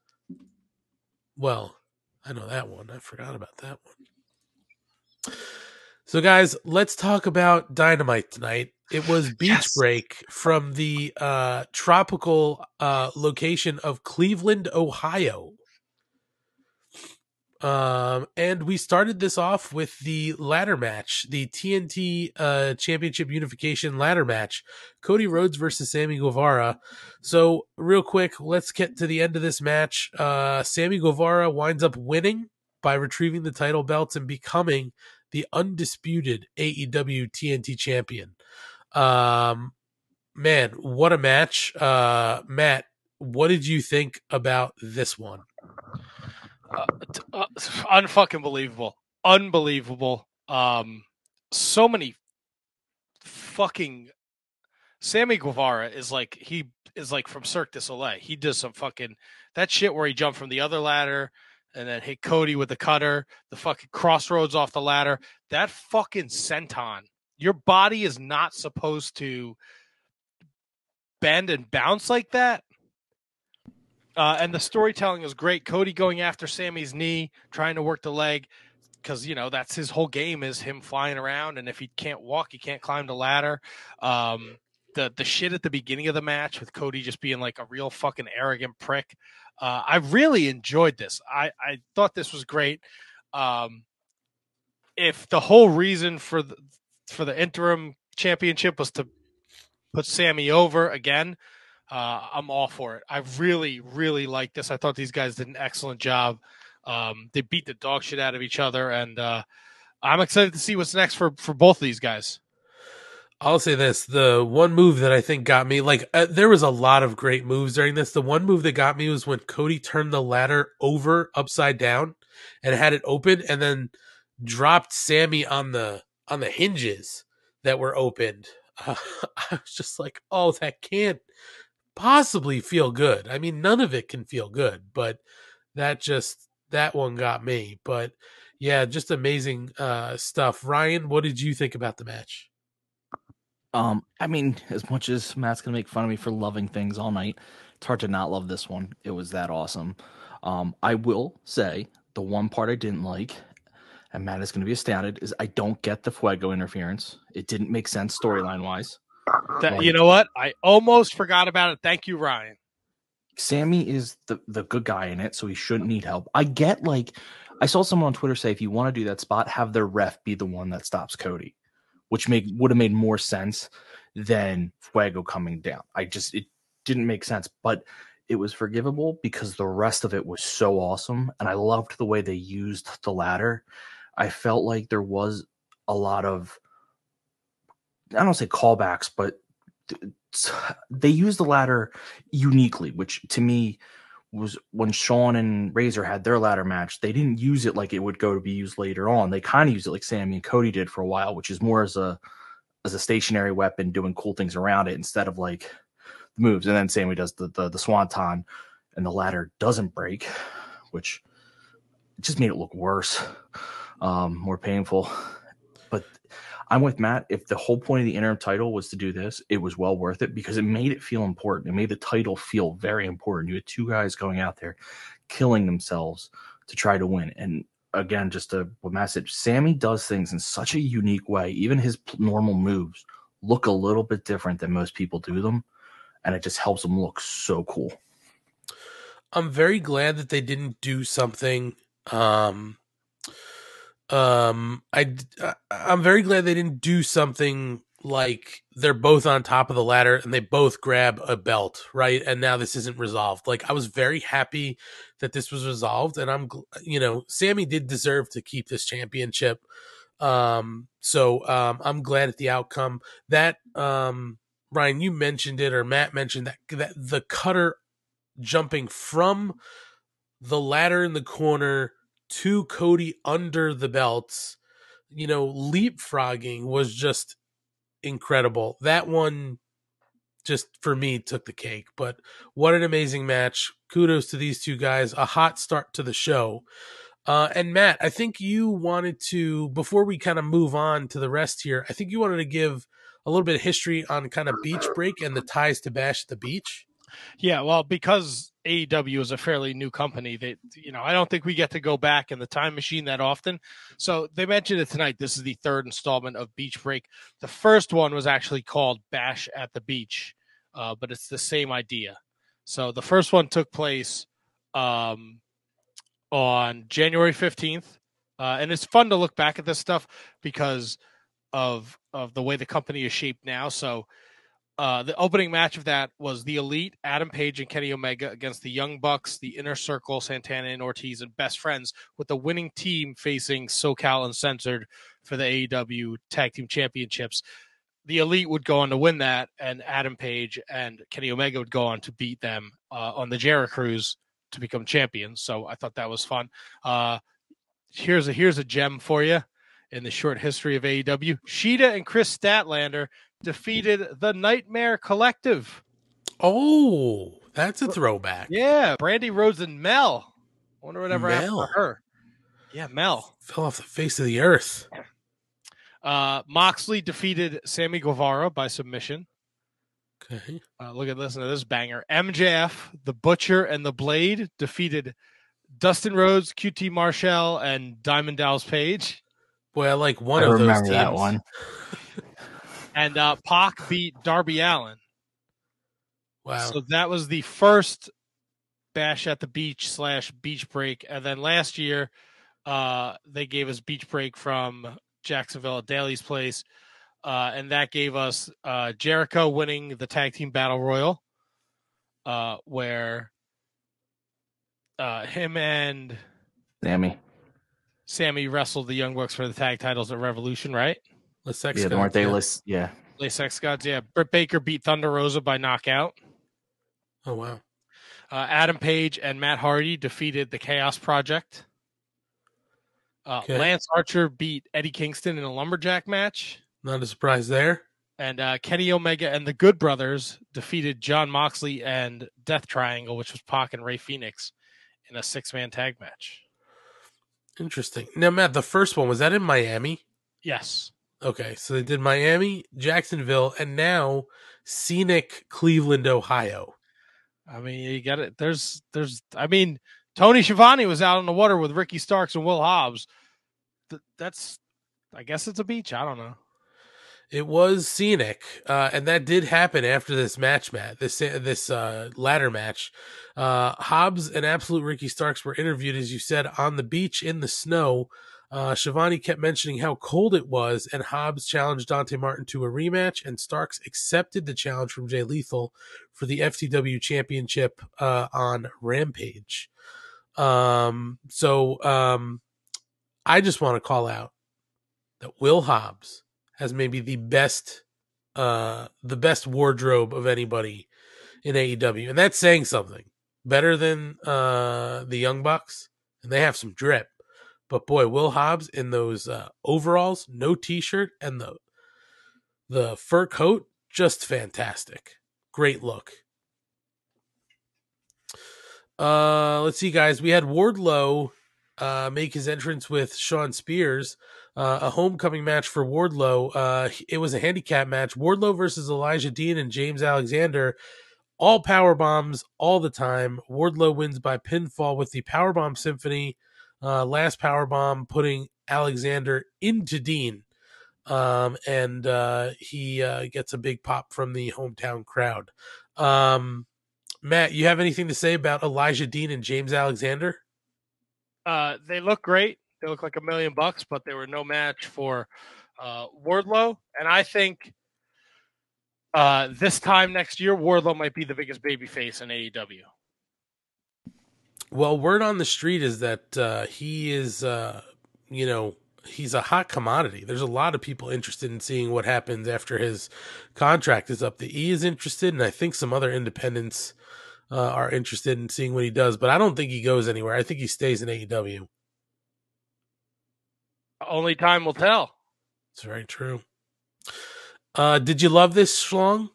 Well, I know that one. I forgot about that one. So, guys, let's talk about Dynamite tonight. It was Beach Yes. Break from the uh, tropical uh, location of Cleveland, Ohio. Um, and we started this off with the ladder match, the T N T uh, Championship Unification ladder match, Cody Rhodes versus Sammy Guevara. So, real quick, let's get to the end of this match. Uh, Sammy Guevara winds up winning by retrieving the title belts and becoming the undisputed A E W T N T champion. Um, man, what a match. Uh, Matt, what did you think about this one? Uh, t- uh, unfucking believable. Unbelievable. Um, so many fucking Sammy Guevara is like he is like from Cirque du Soleil. He does some fucking that shit where he jumped from the other ladder and then hit Cody with the cutter, the fucking crossroads off the ladder. That fucking senton. Your body is not supposed to bend and bounce like that. Uh, and the storytelling is great. Cody going after Sammy's knee, trying to work the leg, because, you know, that's his whole game is him flying around. And if he can't walk, he can't climb the ladder. Um, the the shit at the beginning of the match with Cody just being like a real fucking arrogant prick. Uh, I really enjoyed this. I, I thought this was great. Um, if the whole reason for the, for the interim championship was to put Sammy over again, uh, I'm all for it. I really, really like this. I thought these guys did an excellent job. Um, they beat the dog shit out of each other, and uh, I'm excited to see what's next for, for both of these guys. I'll say this. The one move that I think got me, like, uh, there was a lot of great moves during this. The one move that got me was when Cody turned the ladder over upside down and had it open and then dropped Sammy on the on the hinges that were opened. Uh, I was just like, oh, that can't possibly feel good. I mean, none of it can feel good, but that just, that one got me. But yeah, just amazing uh, stuff. Ryan, what did you think about the match? Um, I mean, as much as Matt's gonna make fun of me for loving things all night, it's hard to not love this one. It was that awesome. Um, I will say the one part I didn't like, and Matt is gonna be astounded, is I don't get the Fuego interference. It didn't make sense storyline wise. That, Like, you know what? I almost forgot about it. Thank you, Ryan. Sammy is the, the good guy in it, so he shouldn't need help. I get, like, I saw someone on Twitter say if you want to do that spot, have their ref be the one that stops Cody, which make would have made more sense than Fuego coming down. I just, it didn't make sense, but it was forgivable because the rest of it was so awesome, and I loved the way they used the ladder. I felt like there was a lot of, I don't say callbacks, but they used the ladder uniquely, which to me was when Shawn and Razor had their ladder match. They didn't use it like it would go to be used later on. They kind of used it like Sammy and Cody did for a while, which is more as a as a stationary weapon, doing cool things around it instead of like the moves. And then Sammy does the the, the swanton, and the ladder doesn't break, which just made it look worse, um, more painful. But I'm with Matt. If the whole point of the interim title was to do this, it was well worth it because it made it feel important. It made the title feel very important. You had two guys going out there killing themselves to try to win. And again, just a, a message, Sammy does things in such a unique way. Even his normal moves look a little bit different than most people do them. And it just helps him look so cool. I'm very glad that they didn't do something. Um, um, I, I'm very glad they didn't do something like they're both on top of the ladder and they both grab a belt, right? And now this isn't resolved. Like, I was very happy that this was resolved, and I'm, you know, Sammy did deserve to keep this championship. Um, so um, I'm glad at the outcome. That um, Ryan, you mentioned it, or Matt mentioned that that the cutter jumping from the ladder in the corner to Cody under the belts, you know, leapfrogging was just incredible. That one just for me took the cake. But what an amazing match. Kudos to these two guys. A hot start to the show. Uh, and Matt, I think you wanted to, before we kind of move on to the rest here, I think you wanted to give a little bit of history on kind of Beach Break and the ties to Bash at the Beach. Yeah, well, because A E W is a fairly new company, they, you know, I don't think we get to go back in the time machine that often. So they mentioned it tonight. This is the third installment of Beach Break. The first one was actually called Bash at the Beach, uh, but it's the same idea. So the first one took place um, on January fifteenth, uh, and it's fun to look back at this stuff because of of the way the company is shaped now. So uh, the opening match of that was the Elite, Adam Page and Kenny Omega against the Young Bucks, the Inner Circle, Santana and Ortiz, and Best Friends, with the winning team facing SoCal Uncensored for the A E W Tag Team Championships. The Elite would go on to win that, and Adam Page and Kenny Omega would go on to beat them uh, on the Jera Cruise to become champions. So I thought that was fun. Uh, here's a here's a gem for you in the short history of A E W. Sheeta and Chris Statlander defeated the Nightmare Collective. Oh, that's a throwback. Yeah, Brandy Rhodes and Mel. I wonder whatever happened Mel. to her. Yeah, Mel. Fell off the face of the earth. Uh, Moxley defeated Sammy Guevara by submission. Okay. Uh, look at listen to this banger. M J F, the Butcher, and the Blade defeated Dustin Rhodes, Q T Marshall, and Diamond Dallas Page. Boy, I like one I of those remember teams. that one. And uh, Pac beat Darby Allin. Wow. So that was the first Bash at the Beach slash Beach Break. And then last year, uh, they gave us Beach Break from Jacksonville at Daly's Place. Uh, and that gave us uh, Jericho winning the Tag Team Battle Royal, uh, where uh, him and Sammy. Sammy wrestled the Young Bucks for the tag titles at Revolution, right? The sex Yeah, gods, weren't they yeah. list? Yeah. Lay Sex Gods, yeah. Britt Baker beat Thunder Rosa by knockout. Oh, wow. Uh, Adam Page and Matt Hardy defeated the Chaos Project. Uh, Okay. Lance Archer beat Eddie Kingston in a lumberjack match. Not a surprise there. And uh, Kenny Omega and the Good Brothers defeated John Moxley and Death Triangle, which was Pac and Ray Phoenix, in a six-man tag match. Interesting. Now, Matt, the first one, was that in Miami? Yes. Okay, so they did Miami, Jacksonville, and now scenic Cleveland, Ohio. I mean, you got it. There's, there's, I mean, Tony Schiavone was out on the water with Ricky Starks and Will Hobbs. Th- That's, I guess it's a beach. I don't know. It was scenic, uh, and that did happen after this match, Matt. This this uh, ladder match. Uh, Hobbs and Absolute Ricky Starks were interviewed, as you said, on the beach in the snow. Uh, Schiavone kept mentioning how cold it was, and Hobbs challenged Dante Martin to a rematch, and Starks accepted the challenge from Jay Lethal for the F T W Championship uh, on Rampage. Um, so um, I just want to call out that Will Hobbs has maybe the best, uh, the best wardrobe of anybody in A E W, and that's saying something. Better than uh, the Young Bucks, and they have some drip. But boy, Will Hobbs in those uh, overalls, no t-shirt, and the the fur coat, just fantastic. Great look. Uh, let's see, guys. We had Wardlow uh, make his entrance with Shawn Spears. Uh, a homecoming match for Wardlow. Uh, it was a handicap match. Wardlow versus Elijah Dean and James Alexander. All power bombs all the time. Wardlow wins by pinfall with the Powerbomb Symphony. Uh, last powerbomb putting Alexander into Dean. Um, and uh, he uh, gets a big pop from the hometown crowd. Um, Matt, you have anything to say about Elijah Dean and James Alexander? Uh, they look great. They look like a million bucks, but they were no match for uh, Wardlow. And I think uh, this time next year, Wardlow might be the biggest babyface in A E W. Well, word on the street is that uh, he is, uh, you know, he's a hot commodity. There's a lot of people interested in seeing what happens after his contract is up. The E is interested, and I think some other independents uh, are interested in seeing what he does. But I don't think he goes anywhere. I think he stays in A E W. Only time will tell. It's very true. Uh, did you love this, Schlong?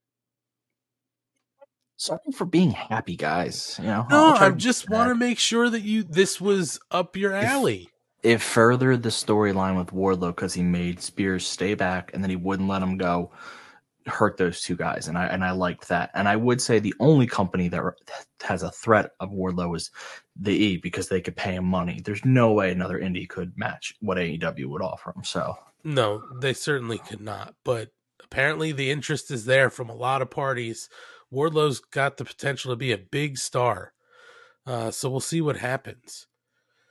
Sorry for being happy, guys. You know, No, I'll try I to just do want to that. make sure that you this was up your alley. It furthered the storyline with Wardlow because he made Spears stay back and then he wouldn't let him go, hurt those two guys, and I and I liked that. And I would say the only company that has a threat of Wardlow is the E because they could pay him money. There's no way another indie could match what A E W would offer him. So No, they certainly could not. But apparently the interest is there from a lot of parties. Wardlow's got the potential to be a big star. Uh, so we'll see what happens.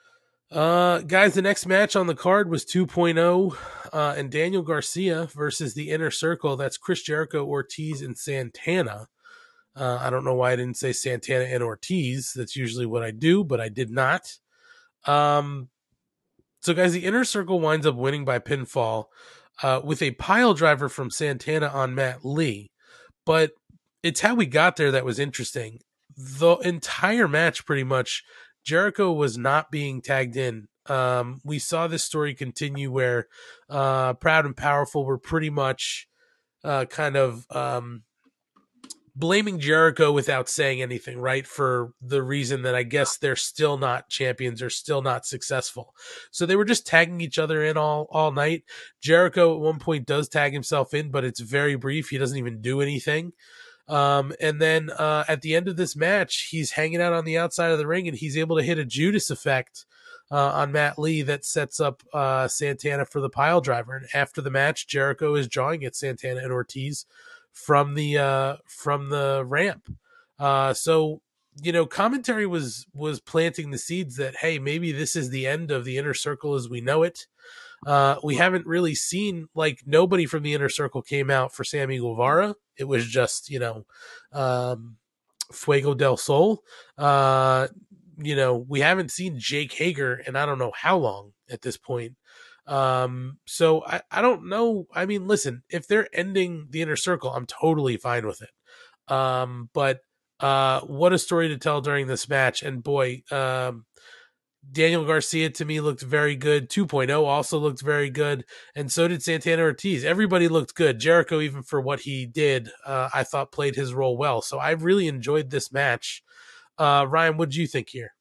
Uh, guys, the next match on the card was two point oh, uh, and Daniel Garcia versus the Inner Circle. That's Chris Jericho, Ortiz, and Santana. Uh, I don't know why I didn't say Santana and Ortiz. That's usually what I do, but I did not. Um, so, guys, the Inner Circle winds up winning by pinfall uh, with a pile driver from Santana on Matt Lee. But it's how we got there that was interesting. The entire match, pretty much, Jericho was not being tagged in. Um, we saw this story continue where uh, Proud and Powerful were pretty much uh, kind of um, blaming Jericho without saying anything, right? For the reason that I guess they're still not champions or still not successful. So they were just tagging each other in all, all night. Jericho at one point does tag himself in, but it's very brief. He doesn't even do anything. Um, and then uh, at the end of this match, he's hanging out on the outside of the ring and he's able to hit a Judas effect uh, on Matt Lee that sets up uh, Santana for the pile driver. And after the match, Jericho is jawing at Santana and Ortiz from the uh, from the ramp. Uh, so you know, commentary was was planting the seeds that hey, maybe this is the end of the Inner Circle as we know it. Uh, we haven't really seen, like, nobody from the Inner Circle came out for Sammy Guevara. It was just, you know, um, Fuego del Sol. Uh, you know, we haven't seen Jake Hager in I don't know how long at this point. Um, so I, I don't know. I mean, listen, if they're ending the Inner Circle, I'm totally fine with it. Um, but uh, what a story to tell during this match. And boy, um, Daniel Garcia to me looked very good. two point oh also looked very good. And so did Santana Ortiz. Everybody looked good. Jericho, even for what he did, uh, I thought played his role well. So I really enjoyed this match. Uh, Ryan, what did you think here?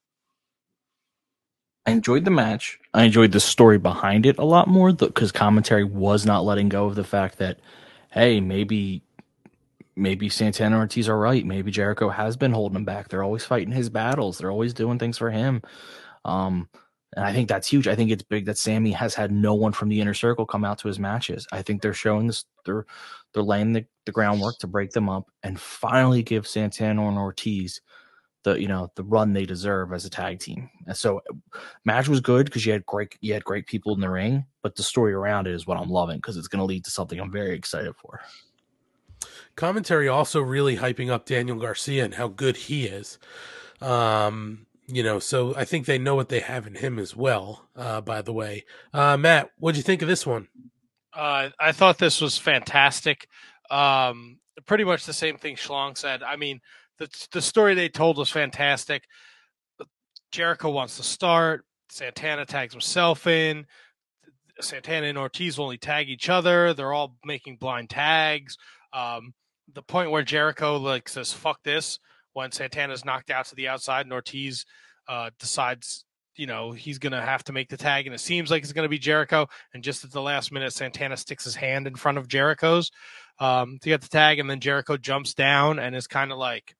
I enjoyed the match. I enjoyed the story behind it a lot more because commentary was not letting go of the fact that, hey, maybe maybe Santana Ortiz are right. Maybe Jericho has been holding him back. They're always fighting his battles. They're always doing things for him. Um, and I think that's huge. I think it's big that Sammy has had no one from the Inner Circle come out to his matches. I think they're showing this. They're they're laying the, the groundwork to break them up and finally give Santana and Ortiz the you know the run they deserve as a tag team. And so, match was good because you had great you had great people in the ring, but the story around it is what I'm loving because it's going to lead to something I'm very excited for. Commentary also really hyping up Daniel Garcia and how good he is. Um, you know, so I think they know what they have in him as well. Uh, by the way, uh, Matt, what'd you think of this one? Uh, I thought this was fantastic. Um, pretty much the same thing Schlong said. I mean, the the story they told was fantastic. Jericho wants to start. Santana tags himself in. Santana and Ortiz only tag each other. They're all making blind tags. Um, the point where Jericho like says "fuck this" when Santana's knocked out to the outside and Ortiz uh, decides, you know, he's going to have to make the tag, and it seems like it's going to be Jericho. And just at the last minute, Santana sticks his hand in front of Jericho's um, to get the tag, and then Jericho jumps down and is kind of like,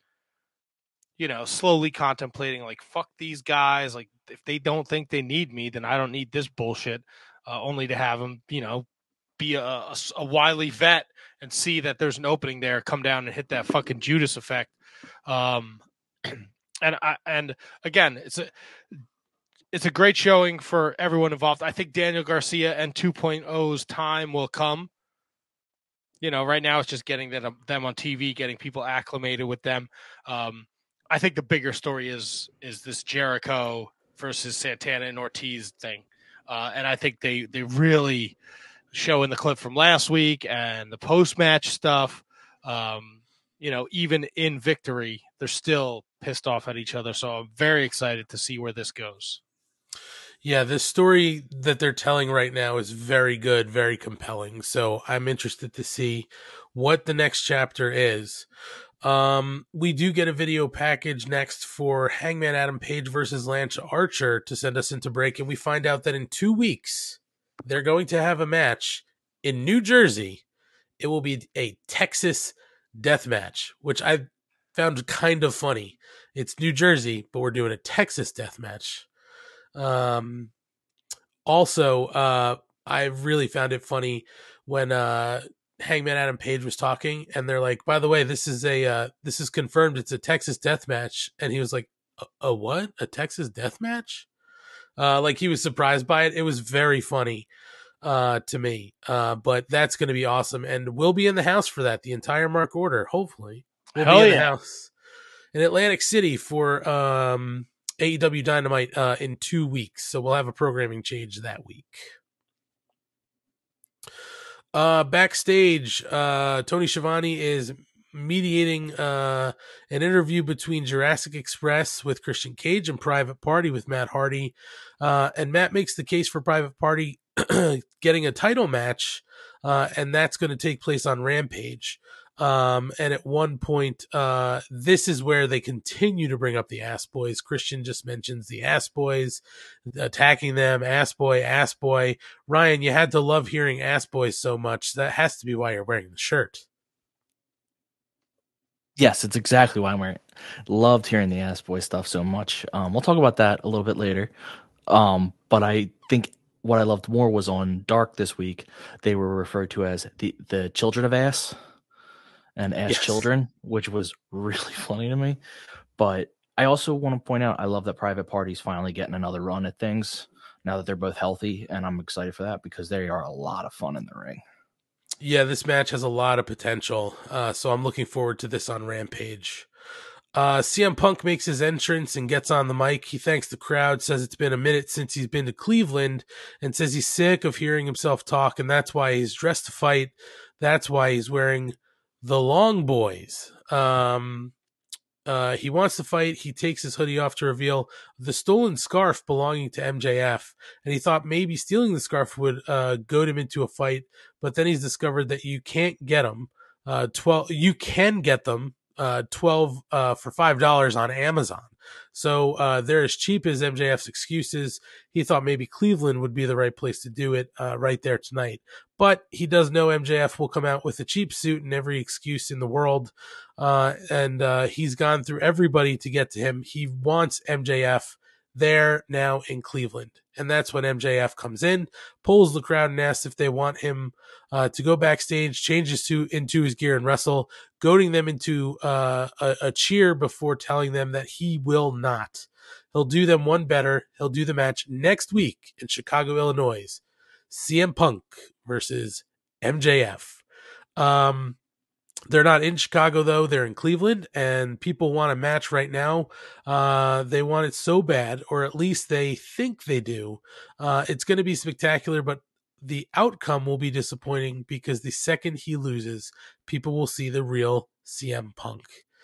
you know, slowly contemplating, like, fuck these guys. Like, if they don't think they need me, then I don't need this bullshit, uh, only to have them, you know, be a, a, a wily vet and see that there's an opening there, come down and hit that fucking Judas effect. Um, and I, and again, it's a, it's a great showing for everyone involved. I think Daniel Garcia and two point oh's time will come. You know, right now it's just getting them, them on T V, getting people acclimated with them. Um, I think the bigger story is is this Jericho versus Santana and Ortiz thing. Uh, and I think they, they really show in the clip from last week and the post-match stuff. Um, you know, even in victory, they're still pissed off at each other. So I'm very excited to see where this goes. Yeah, the story that they're telling right now is very good, very compelling. So I'm interested to see what the next chapter is. Um, we do get a video package next for Hangman Adam Page versus Lance Archer to send us into break, and we find out that in two weeks they're going to have a match in New Jersey. It will be a Texas death match, which I found kind of funny. It's New Jersey, but we're doing a Texas death match. Um, also, uh, I really found it funny when, uh, Hangman Adam Page was talking and they're like, by the way, this is a, uh, this is confirmed. It's a Texas death match. And he was like, a, a what? A Texas death match? Uh, like he was surprised by it. It was very funny uh, to me. Uh, but that's going to be awesome. And we'll be in the house for that. The entire Mark Order, hopefully. We'll Hell be in yeah. the house in Atlantic City for um, A E W Dynamite uh, in two weeks. So we'll have a programming change that week. Uh, backstage, uh, Tony Schiavone is mediating uh, an interview between Jurassic Express with Christian Cage and Private Party with Matt Hardy. Uh, and Matt makes the case for Private Party getting a title match, uh, and that's going to take place on Rampage. Um, and at one point, uh, this is where they continue to bring up the Ass Boys. Christian just mentions the Ass Boys, attacking them, Ass Boy, Ass Boy. Ryan, you had to love hearing Ass Boys so much. That has to be why you're wearing the shirt. Yes, it's exactly why I'm wearing it. Loved hearing the Ass Boy stuff so much. Um, we'll talk about that a little bit later. Um, but I think what I loved more was on Dark this week. They were referred to as the, the Children of Ass and Ass Yes. Children, which was really funny to me. But I also want to point out, I love that Private Party's finally getting another run at things now that they're both healthy. And I'm excited for that because they are a lot of fun in the ring. Yeah, this match has a lot of potential. Uh, so I'm looking forward to this on Rampage. Uh, C M Punk makes his entrance and gets on the mic. He thanks the crowd, says it's been a minute since he's been to Cleveland, and says he's sick of hearing himself talk, and that's why he's dressed to fight. That's why he's wearing the Long Boys. Um, uh, he wants to fight. He takes his hoodie off to reveal the stolen scarf belonging to M J F, and he thought maybe stealing the scarf would uh, goad him into a fight, but then he's discovered that you can't get them. Uh, twelve, you can get them. Uh, twelve uh, for five dollars on Amazon. So uh, they're as cheap as M J F's excuses. He thought maybe Cleveland would be the right place to do it uh, right there tonight. But he does know M J F will come out with a cheap suit and every excuse in the world. Uh, and uh, he's gone through everybody to get to him. He wants M J F there now in Cleveland. And that's when M J F comes in, pulls the crowd and asks if they want him uh, to go backstage, change his suit into his gear and wrestle, goading them into uh, a, a cheer before telling them that he will not. He'll do them one better. He'll do the match next week in Chicago, Illinois. C M Punk versus M J F. Um, They're not in Chicago, though. They're in Cleveland, and people want a match right now. Uh, they want it so bad, or at least they think they do. Uh, it's going to be spectacular, but the outcome will be disappointing because the second he loses, people will see the real C M Punk.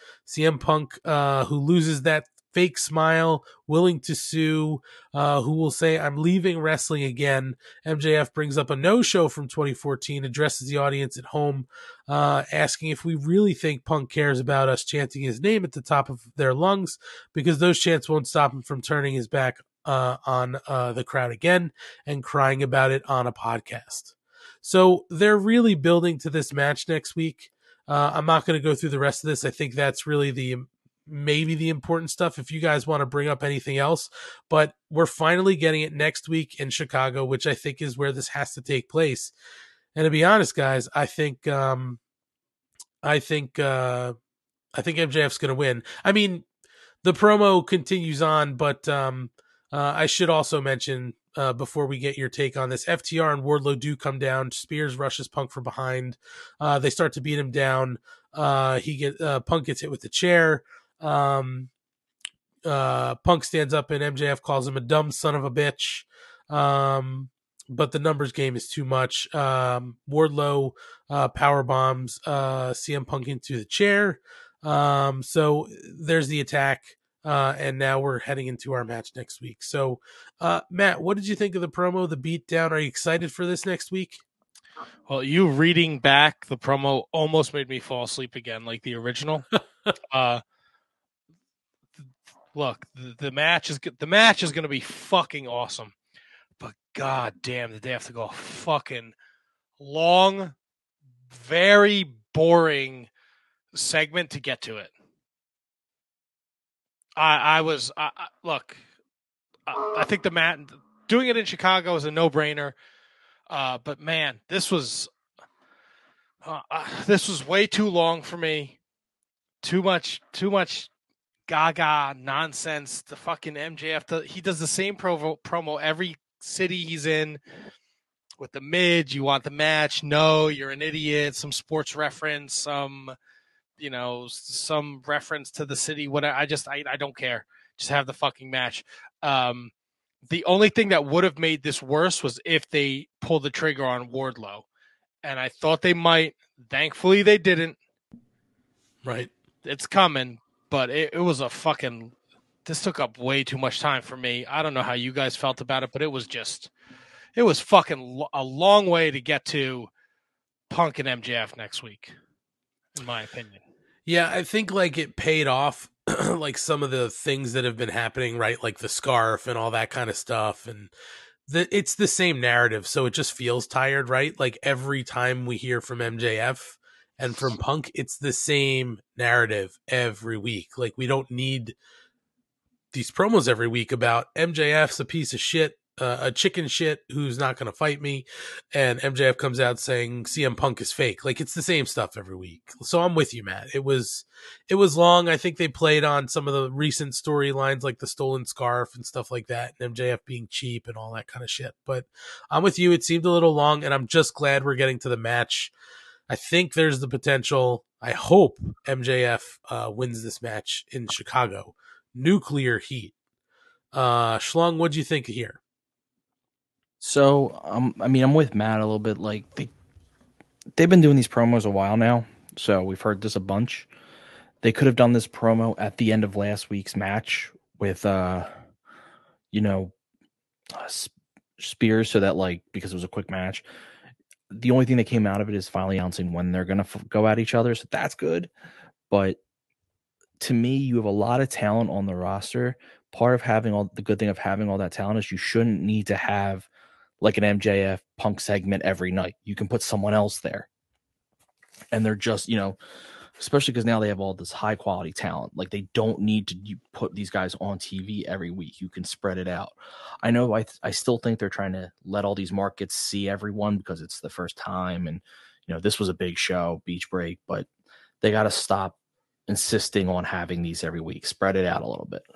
C M Punk, uh, who loses that fake smile, willing to sue, uh, who will say, I'm leaving wrestling again. M J F brings up a no-show from twenty fourteen, addresses the audience at home, uh, asking if we really think Punk cares about us chanting his name at the top of their lungs, because those chants won't stop him from turning his back uh, on uh, the crowd again and crying about it on a podcast. So they're really building to this match next week. Uh, I'm not going to go through the rest of this. I think that's really the maybe the important stuff if you guys want to bring up anything else, but we're finally getting it next week in Chicago, which I think is where this has to take place. And to be honest, guys, I think, um, I think, uh, I think M J F's going to win. I mean, the promo continues on, but, um, uh, I should also mention, uh, before we get your take on this, F T R and Wardlow do come down. Spears rushes Punk from behind. Uh, they start to beat him down. Uh, he get, uh, Punk gets hit with the chair. Um, uh, Punk stands up and M J F calls him a dumb son of a bitch. Um, but the numbers game is too much. Um, Wardlow, uh, power bombs, uh, C M Punk into the chair. Um, so there's the attack. Uh, and now we're heading into our match next week. So, uh, Matt, what did you think of the promo, the beatdown? Are you excited for this next week? Well, you reading back the promo almost made me fall asleep again, like the original. uh, Look, the, the match is the match is going to be fucking awesome, but god damn, did they have to go a fucking long, very boring segment to get to it. I, I was I, I, look, I, I think the mat doing it in Chicago is a no-brainer, uh, but man, this was uh, uh, this was way too long for me. Too much, too much. gaga nonsense. The fucking M J F, the, he does the same promo, promo every city he's in with the mid. You want the match? No, you're an idiot. Some sports reference, some, you know, some reference to the city. What I just, I, I don't care. Just have the fucking match. Um, the only thing that would have made this worse was if they pulled the trigger on Wardlow. And I thought they might. Thankfully, they didn't. Right. It's coming, but it, it was a fucking. This took up way too much time for me. I don't know how you guys felt about it, but it was just. It was fucking lo- a long way to get to Punk and M J F next week, in my opinion. Yeah, I think like it paid off, like some of the things that have been happening, right? Like the scarf and all that kind of stuff, and the it's the same narrative, so it just feels tired, right? Like every time we hear from M J F and from Punk, it's the same narrative every week. Like we don't need these promos every week about M J F's a piece of shit, uh, a chicken shit who's not going to fight me, and M J F comes out saying C M Punk is fake. Like it's the same stuff every week. So I'm with you, Matt. It was it was long. I think they played on some of the recent storylines like the stolen scarf and stuff like that, and M J F being cheap and all that kind of shit. But I'm with you. It seemed a little long, and I'm just glad we're getting to the match. I think there's the potential. I hope M J F uh, wins this match in Chicago. Nuclear heat. Uh, Schlong, what'd you think here? So, um, I mean, I'm with Matt a little bit. Like they, they've been doing these promos a while now, so we've heard this a bunch. They could have done this promo at the end of last week's match with, uh, you know, uh, Spears, so that like because it was a quick match. The only thing that came out of it is finally announcing when they're gonna f- go at each other, so that's good. But to me, you have a lot of talent on the roster. Part of having all the good thing of having all that talent is you shouldn't need to have like an M J F Punk segment every night. You can put someone else there. And they're just, you know, especially because now they have all this high quality talent. Like they don't need to you put these guys on T V every week. You can spread it out. I know I I still think they're trying to let all these markets see everyone because it's the first time. And, you know, this was a big show, Beach Break, but they got to stop insisting on having these every week. Spread it out a little bit.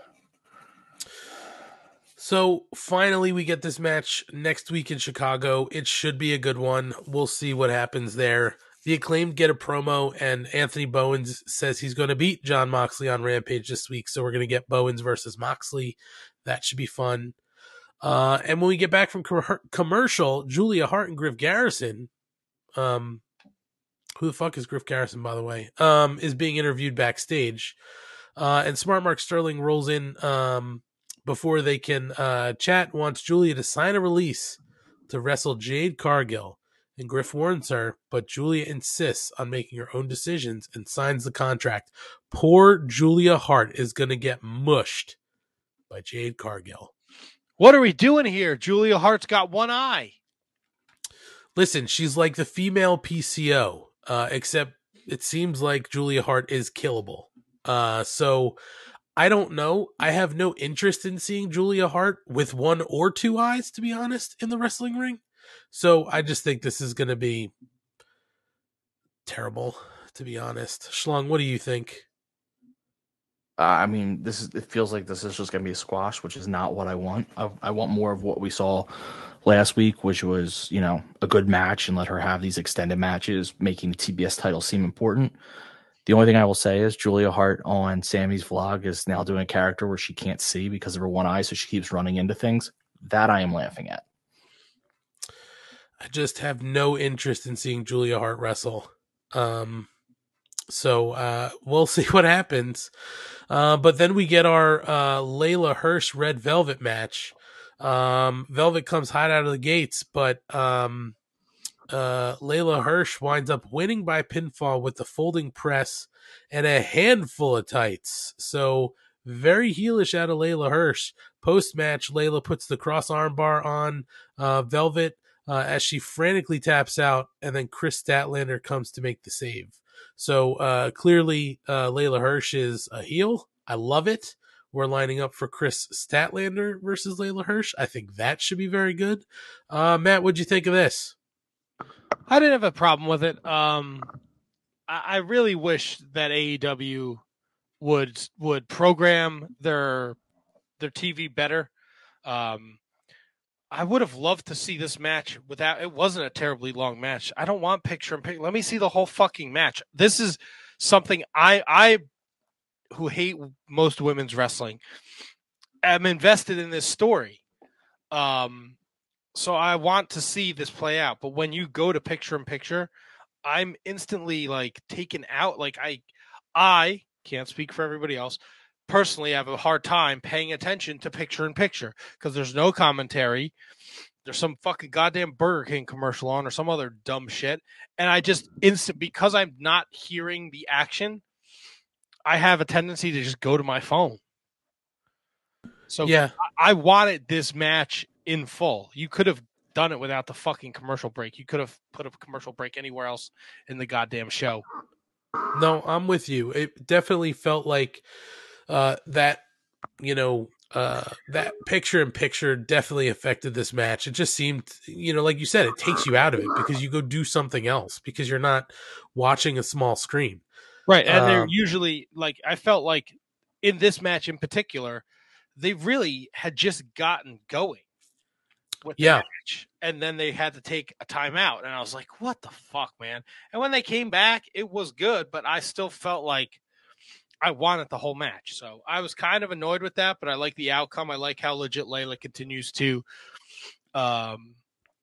So finally, we get this match next week in Chicago. It should be a good one. We'll see what happens there. The Acclaimed get a promo, and Anthony Bowens says he's going to beat Jon Moxley on Rampage this week. So we're going to get Bowens versus Moxley. That should be fun. Uh, and when we get back from co- commercial, Julia Hart and Griff Garrison, um, who the fuck is Griff Garrison, by the way, um, is being interviewed backstage. Uh, and Smart Mark Sterling rolls in um, before they can uh, chat, wants Julia to sign a release to wrestle Jade Cargill. And Griff warns her, but Julia insists on making her own decisions and signs the contract. Poor Julia Hart is going to get mushed by Jade Cargill. What are we doing here? Julia Hart's got one eye. Listen, she's like the female P C O, uh, except it seems like Julia Hart is killable. Uh, so I don't know. I have no interest in seeing Julia Hart with one or two eyes, to be honest, in the wrestling ring. So I just think this is going to be terrible, to be honest. Schlong, what do you think? Uh, I mean, this is. It feels like this is just going to be a squash, which is not what I want. I, I want more of what we saw last week, which was, you know, a good match and let her have these extended matches, making the T B S title seem important. The only thing I will say is Julia Hart on Sammy's vlog is now doing a character where she can't see because of her one eye, so she keeps running into things. That I am laughing at. I just have no interest in seeing Julia Hart wrestle. Um, so uh, we'll see what happens. Uh, but then we get our uh, Layla Hirsch Red Velvet match. Um, Velvet comes hot out of the gates, but um, uh, Layla Hirsch winds up winning by pinfall with the folding press and a handful of tights. So very heelish out of Layla Hirsch. Post-match, Layla puts the cross arm bar on uh, Velvet uh, as she frantically taps out, and then Chris Statlander comes to make the save. So uh, clearly, uh, Layla Hirsch is a heel. I love it. We're lining up for Chris Statlander versus Layla Hirsch. I think that should be very good. Uh, Matt, what'd you think of this? I didn't have a problem with it. Um, I, I really wish that A E W would would program their their T V better. Um, I would have loved to see this match without. It wasn't a terribly long match. I don't want picture in picture. Let me see the whole fucking match. This is something I I who hate most women's wrestling am invested in this story. Um, so I want to see this play out. But when you go to picture in picture, I'm instantly like taken out. Like I, I can't speak for everybody else. Personally, I have a hard time paying attention to picture in picture because there's no commentary. There's some fucking goddamn Burger King commercial on or some other dumb shit. And I just instant because I'm not hearing the action, I have a tendency to just go to my phone. So Yeah. I, I wanted this match in full. You could have done it without the fucking commercial break. You could have put a commercial break anywhere else in the goddamn show. No, I'm with you. It definitely felt like uh, that, you know, uh, that picture in picture definitely affected this match. It just seemed, you know, like you said, it takes you out of it because you go do something else because you're not watching a small screen. Right. And they're Um, usually like, I felt like in this match in particular, they really had just gotten going with the Yeah. match. And then they had to take a timeout. And I was like, what the fuck, man? And when they came back, it was good, but I still felt like I wanted the whole match. So I was kind of annoyed with that, but I like the outcome. I like how legit Layla continues to um,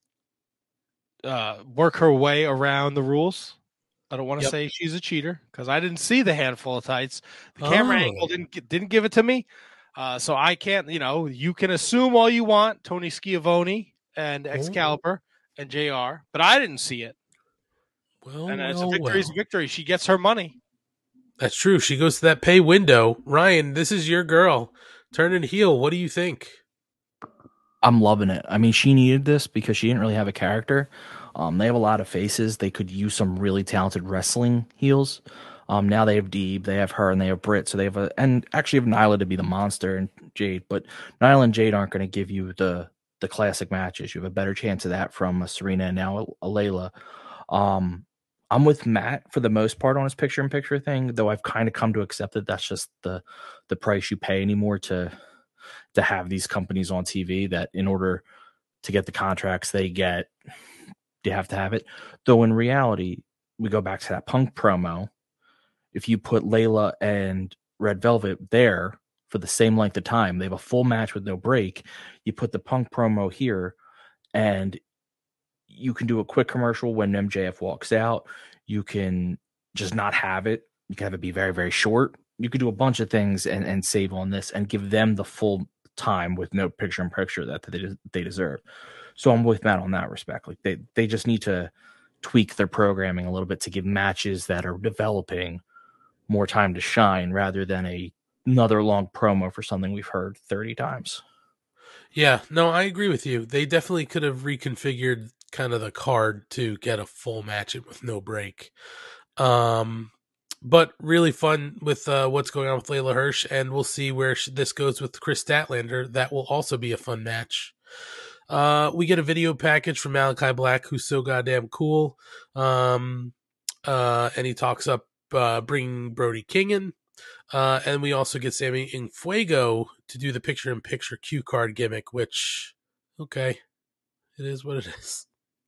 uh, work her way around the rules. I don't want to Yep. say she's a cheater because I didn't see the handful of tights. The camera Oh. angle didn't didn't give it to me, uh, so I can't. You know, you can assume all you want, Tony Schiavone and Excalibur and J R, but I didn't see it. Well, And it's a well, victory's well. a victory. She gets her money. That's true. She goes to that pay window. Ryan, this is your girl. Turning heel. What do you think? I'm loving it. I mean, she needed this because she didn't really have a character. Um, they have a lot of faces. They could use some really talented wrestling heels. Um, now they have Deeb, they have her, and they have Britt. So they have a, and actually have Nyla to be the monster and Jade. But Nyla and Jade aren't going to give you the the classic matches. You have a better chance of that from a Serena and now a, a Layla. Um, I'm with Matt for the most part on his picture in picture thing, though I've kind of come to accept that that's just the the price you pay anymore to to have these companies on T V, that in order to get the contracts they get, you have to have it. Though in reality, we go back to that Punk promo. If you put Layla and Red Velvet there for the same length of time, they have a full match with no break. You put the Punk promo here, and you can do a quick commercial when M J F walks out. You can just not have it. You can have it be very, very short. You could do a bunch of things and, and save on this and give them the full time with no picture in picture that they, they deserve. So I'm with Matt on that respect. Like they, they just need to tweak their programming a little bit to give matches that are developing more time to shine rather than a another long promo for something we've heard thirty times. Yeah, no, I agree with you. They definitely could have reconfigured kind of the card to get a full match with no break. Um, but really fun with uh, what's going on with Layla Hirsch, and we'll see where sh- this goes with Chris Statlander. That will also be a fun match. Uh, we get a video package from Malachi Black, who's so goddamn cool. Um, uh, and he talks up uh, bringing Brody King in. Uh, and we also get Sammy Infuego to do the picture-in-picture cue card gimmick, which, okay, it is what it is.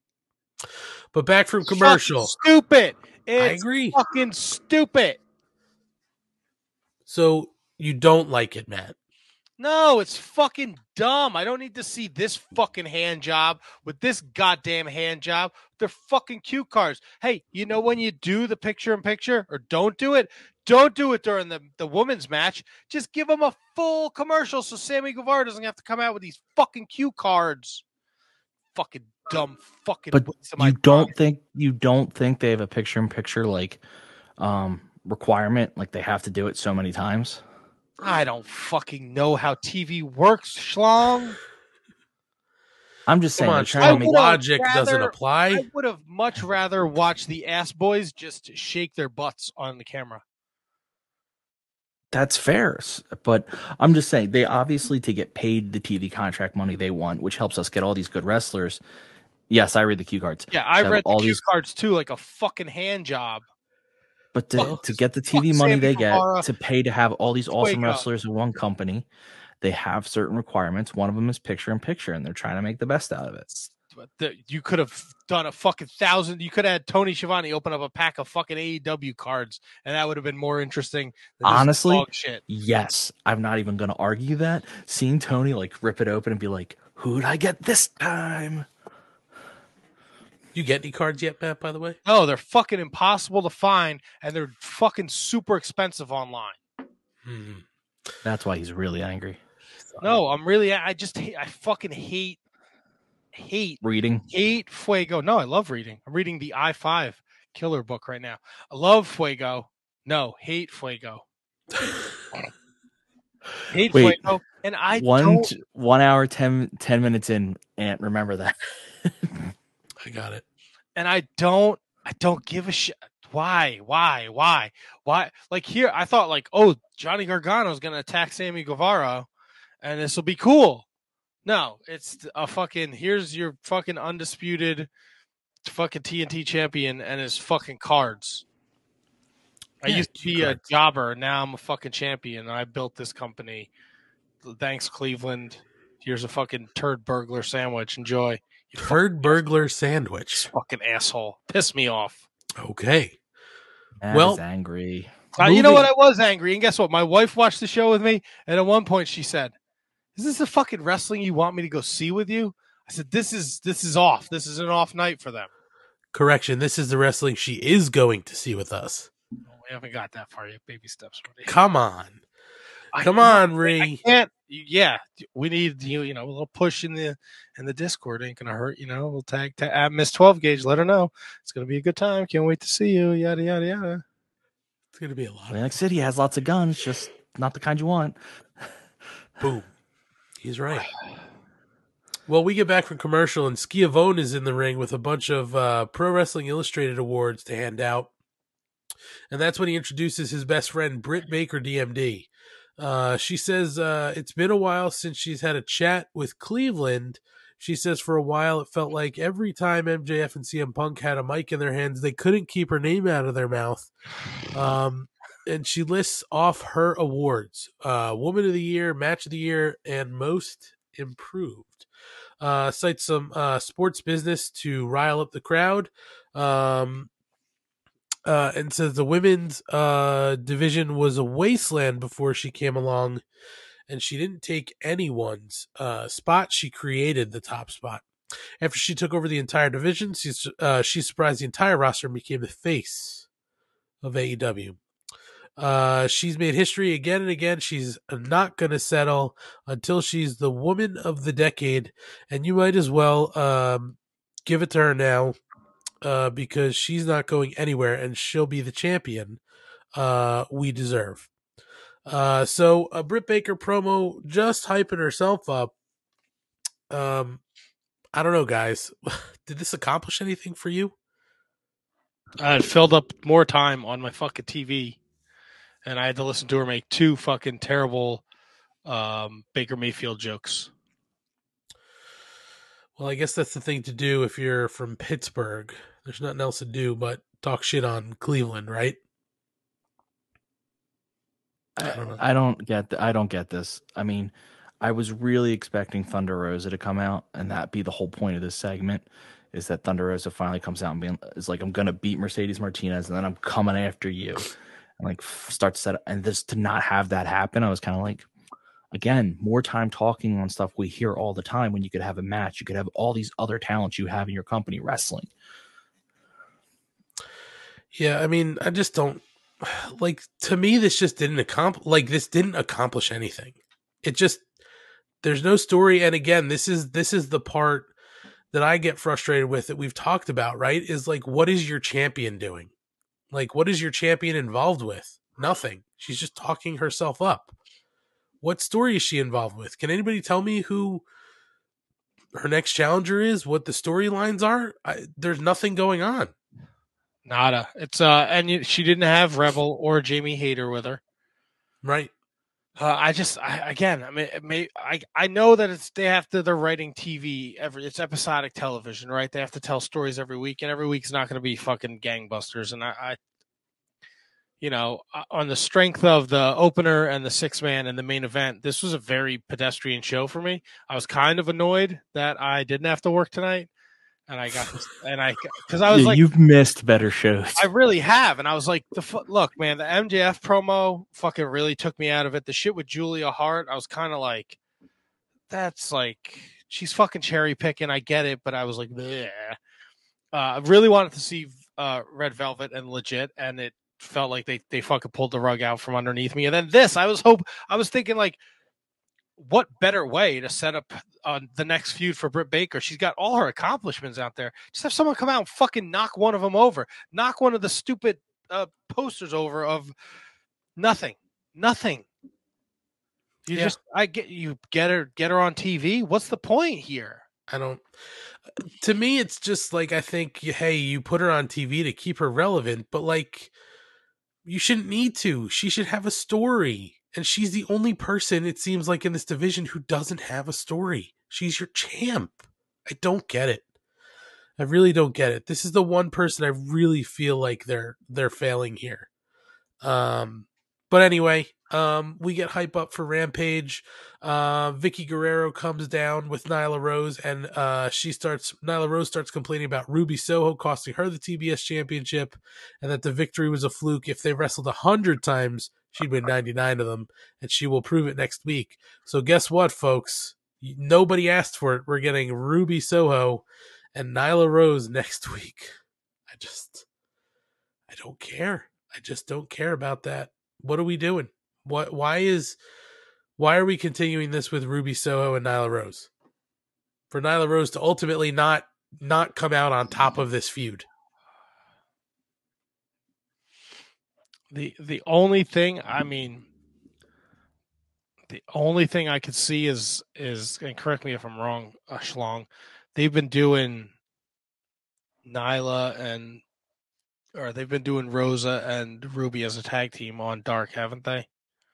But back from commercial. Fucking stupid. It's I agree. fucking stupid. So you don't like it, Matt? No, it's fucking dumb. I don't need to see this fucking hand job with this goddamn hand job. They're fucking cue cards. Hey, you know when you do the picture in picture or don't do it? Don't do it during the, the women's match. Just give them a full commercial so Sammy Guevara doesn't have to come out with these fucking cue cards. Fucking dumb fucking But waste of my you don't time. think you don't think they have a picture in picture like um requirement, like they have to do it so many times? I don't fucking know how T V works, schlong. I'm just saying Come on, they're trying to I Sean, make would've logic doesn't rather- apply. I would have much rather watched the ass boys just shake their butts on the camera. That's fair, but I'm just saying they obviously, to get paid the T V contract money they want, which helps us get all these good wrestlers. Yes, I read the cue cards. Yeah, I So read the all cue these cards too, like a fucking hand job. But to, Well, to get the T V fuck money Sammy they get, Guevara. to pay to have all these awesome Fuego. wrestlers in one company, they have certain requirements. One of them is picture in picture, and they're trying to make the best out of it. But the, you could have done a fucking thousand. You could have had Tony Schiavone open up a pack of fucking A E W cards, and that would have been more interesting than this Honestly, dog shit. yes. I'm not even going to argue that. Seeing Tony like rip it open and be like, who'd I get this time? You get any cards yet, Matt, by the way? No, they're fucking impossible to find, and they're fucking super expensive online. Hmm. That's why he's really angry. No, I'm really. I just. Hate, I fucking hate. Hate. Reading. Hate Fuego. No, I love reading. I'm reading the I five Killer book right now. I love Fuego. No, hate Fuego. Hate Wait, Fuego. And I one don't. t- one hour ten, ten minutes in, Ant. Remember that. I got it. And I don't. I don't give a shit. Why? Why? Why? Why? Like here, I thought like, oh, Johnny Gargano is gonna attack Sammy Guevara, and this will be cool. No, it's a fucking. Here's your fucking undisputed, fucking T N T champion and his fucking cards. I Yeah, used to be cards. a jobber. Now I'm a fucking champion. I built this company. Thanks, Cleveland. Here's a fucking turd burglar sandwich. Enjoy. You Turd burglar sandwich. fucking asshole. Piss me off. Okay. Matt Well- is angry. Uh, you know Moving- what? I was angry. And guess what? My wife watched the show with me. And at one point she said, is this the fucking wrestling you want me to go see with you? I said, this is this is off. This is an off night for them. Correction. This is the wrestling she is going to see with us. We haven't got that far yet. Baby steps. Buddy. Come on. I- Come no, on, I Ree. can't. Yeah, we need you. You know, a little push in the in the Discord ain't gonna hurt. You know, we'll tag, tag at Miss twelve Gauge. Let her know it's gonna be a good time. Can't wait to see you. Yada yada yada. It's going to be a lot. Atlantic City has lots of guns, just not the kind you want. Boom. He's right. Well, we get back from commercial, and Schiavone is in the ring with a bunch of uh, Pro Wrestling Illustrated awards to hand out. And that's when he introduces his best friend, Britt Baker, D M D. Uh, she says uh, it's been a while since she's had a chat with Cleveland. She says for a while it felt like every time M J F and C M Punk had a mic in their hands, they couldn't keep her name out of their mouth. Um, and she lists off her awards: uh, Woman of the Year, Match of the Year, and Most Improved. Uh, cites some uh, sports business to rile up the crowd. Um, uh, and says the women's uh, division was a wasteland before she came along, and she didn't take anyone's uh, spot. She created the top spot. After she took over the entire division, she, uh, she surprised the entire roster and became the face of A E W. Uh, she's made history again and again. She's not going to settle until she's the woman of the decade, and you might as well um, give it to her now. Uh, because she's not going anywhere and she'll be the champion uh, we deserve. Uh, so a Britt Baker promo just hyping herself up. Um, I don't know, guys. Did this accomplish anything for you? I had filled up more time on my fucking T V, and I had to listen to her make two fucking terrible um, Baker Mayfield jokes. Well, I guess that's the thing to do if you're from Pittsburgh. There's nothing else to do but talk shit on Cleveland, right? I I don't know. I don't get th- I don't get this. I mean, I was really expecting Thunder Rosa to come out, and that be the whole point of this segment, is that Thunder Rosa finally comes out and being is like, I'm gonna beat Mercedes Martinez, and then I'm coming after you, and like f- start to set up. And this to not have that happen, I was kind of like, again, more time talking on stuff we hear all the time when you could have a match, you could have all these other talents you have in your company wrestling. Yeah, I mean, I just don't like. To me, this just didn't accomplish. Like, this didn't accomplish anything. It just there's no story. And again, this is this is the part that I get frustrated with that we've talked about. Right? Is like, what is your champion doing? Like, what is your champion involved with? Nothing. She's just talking herself up. What story is she involved with? Can anybody tell me who her next challenger is? What the storylines are? I, there's nothing going on. Nada. It's uh, and you, she didn't have Rebel or Jamie Hayter with her. Right. Uh, I just, I, again, I mean, it may, I, I know that it's they have to. They're writing T V every. It's episodic television, right? They have to tell stories every week, and every week's not going to be fucking gangbusters. And I, I, you know, uh, on the strength of the opener and the six man and the main event, this was a very pedestrian show for me. I was kind of annoyed that I didn't have to work tonight, and I got this, and I because I was Yeah, like, you've missed better shows. I really have, and I was like, the fu- look, man, the M J F promo fucking really took me out of it. The shit with Julia Hart, I was kind of like, that's like she's fucking cherry picking. I get it, but I was like, bleh. Uh, I really wanted to see uh, Red Velvet and Legit, and it felt like they they fucking pulled the rug out from underneath me. And then this, I was hope I was thinking like, what better way to set up uh, the next feud for Britt Baker? She's got all her accomplishments out there. Just have someone come out and fucking knock one of them over, knock one of the stupid uh, posters over of nothing, nothing. You Yeah. just I get you get her get her on T V. What's the point here? I don't. To me, it's just like I think, hey, you put her on T V to keep her relevant, but like, you shouldn't need to. She should have a story, and she's the only person it seems like in this division who doesn't have a story. She's your champ. I don't get it. I really don't get it. This is the one person I really feel like they're they're failing here. Um, but anyway, um, we get hype up for Rampage. Uh, Vicky Guerrero comes down with Nyla Rose, and uh, she starts. Nyla Rose starts complaining about Ruby Soho costing her the T B S championship, and that the victory was a fluke. If they wrestled a hundred times, she'd win ninety-nine of them, and she will prove it next week. So guess what, folks? Nobody asked for it. We're getting Ruby Soho and Nyla Rose next week. I just, I don't care. I just don't care about that. What are we doing? What? Why is? Why are we continuing this with Ruby Soho and Nyla Rose? For Nyla Rose to ultimately not not come out on top of this feud. The the only thing I mean, the only thing I could see is is and correct me if I'm wrong, uh, Schlong. They've been doing Nyla and or they've been doing Rosa and Ruby as a tag team on Dark, haven't they?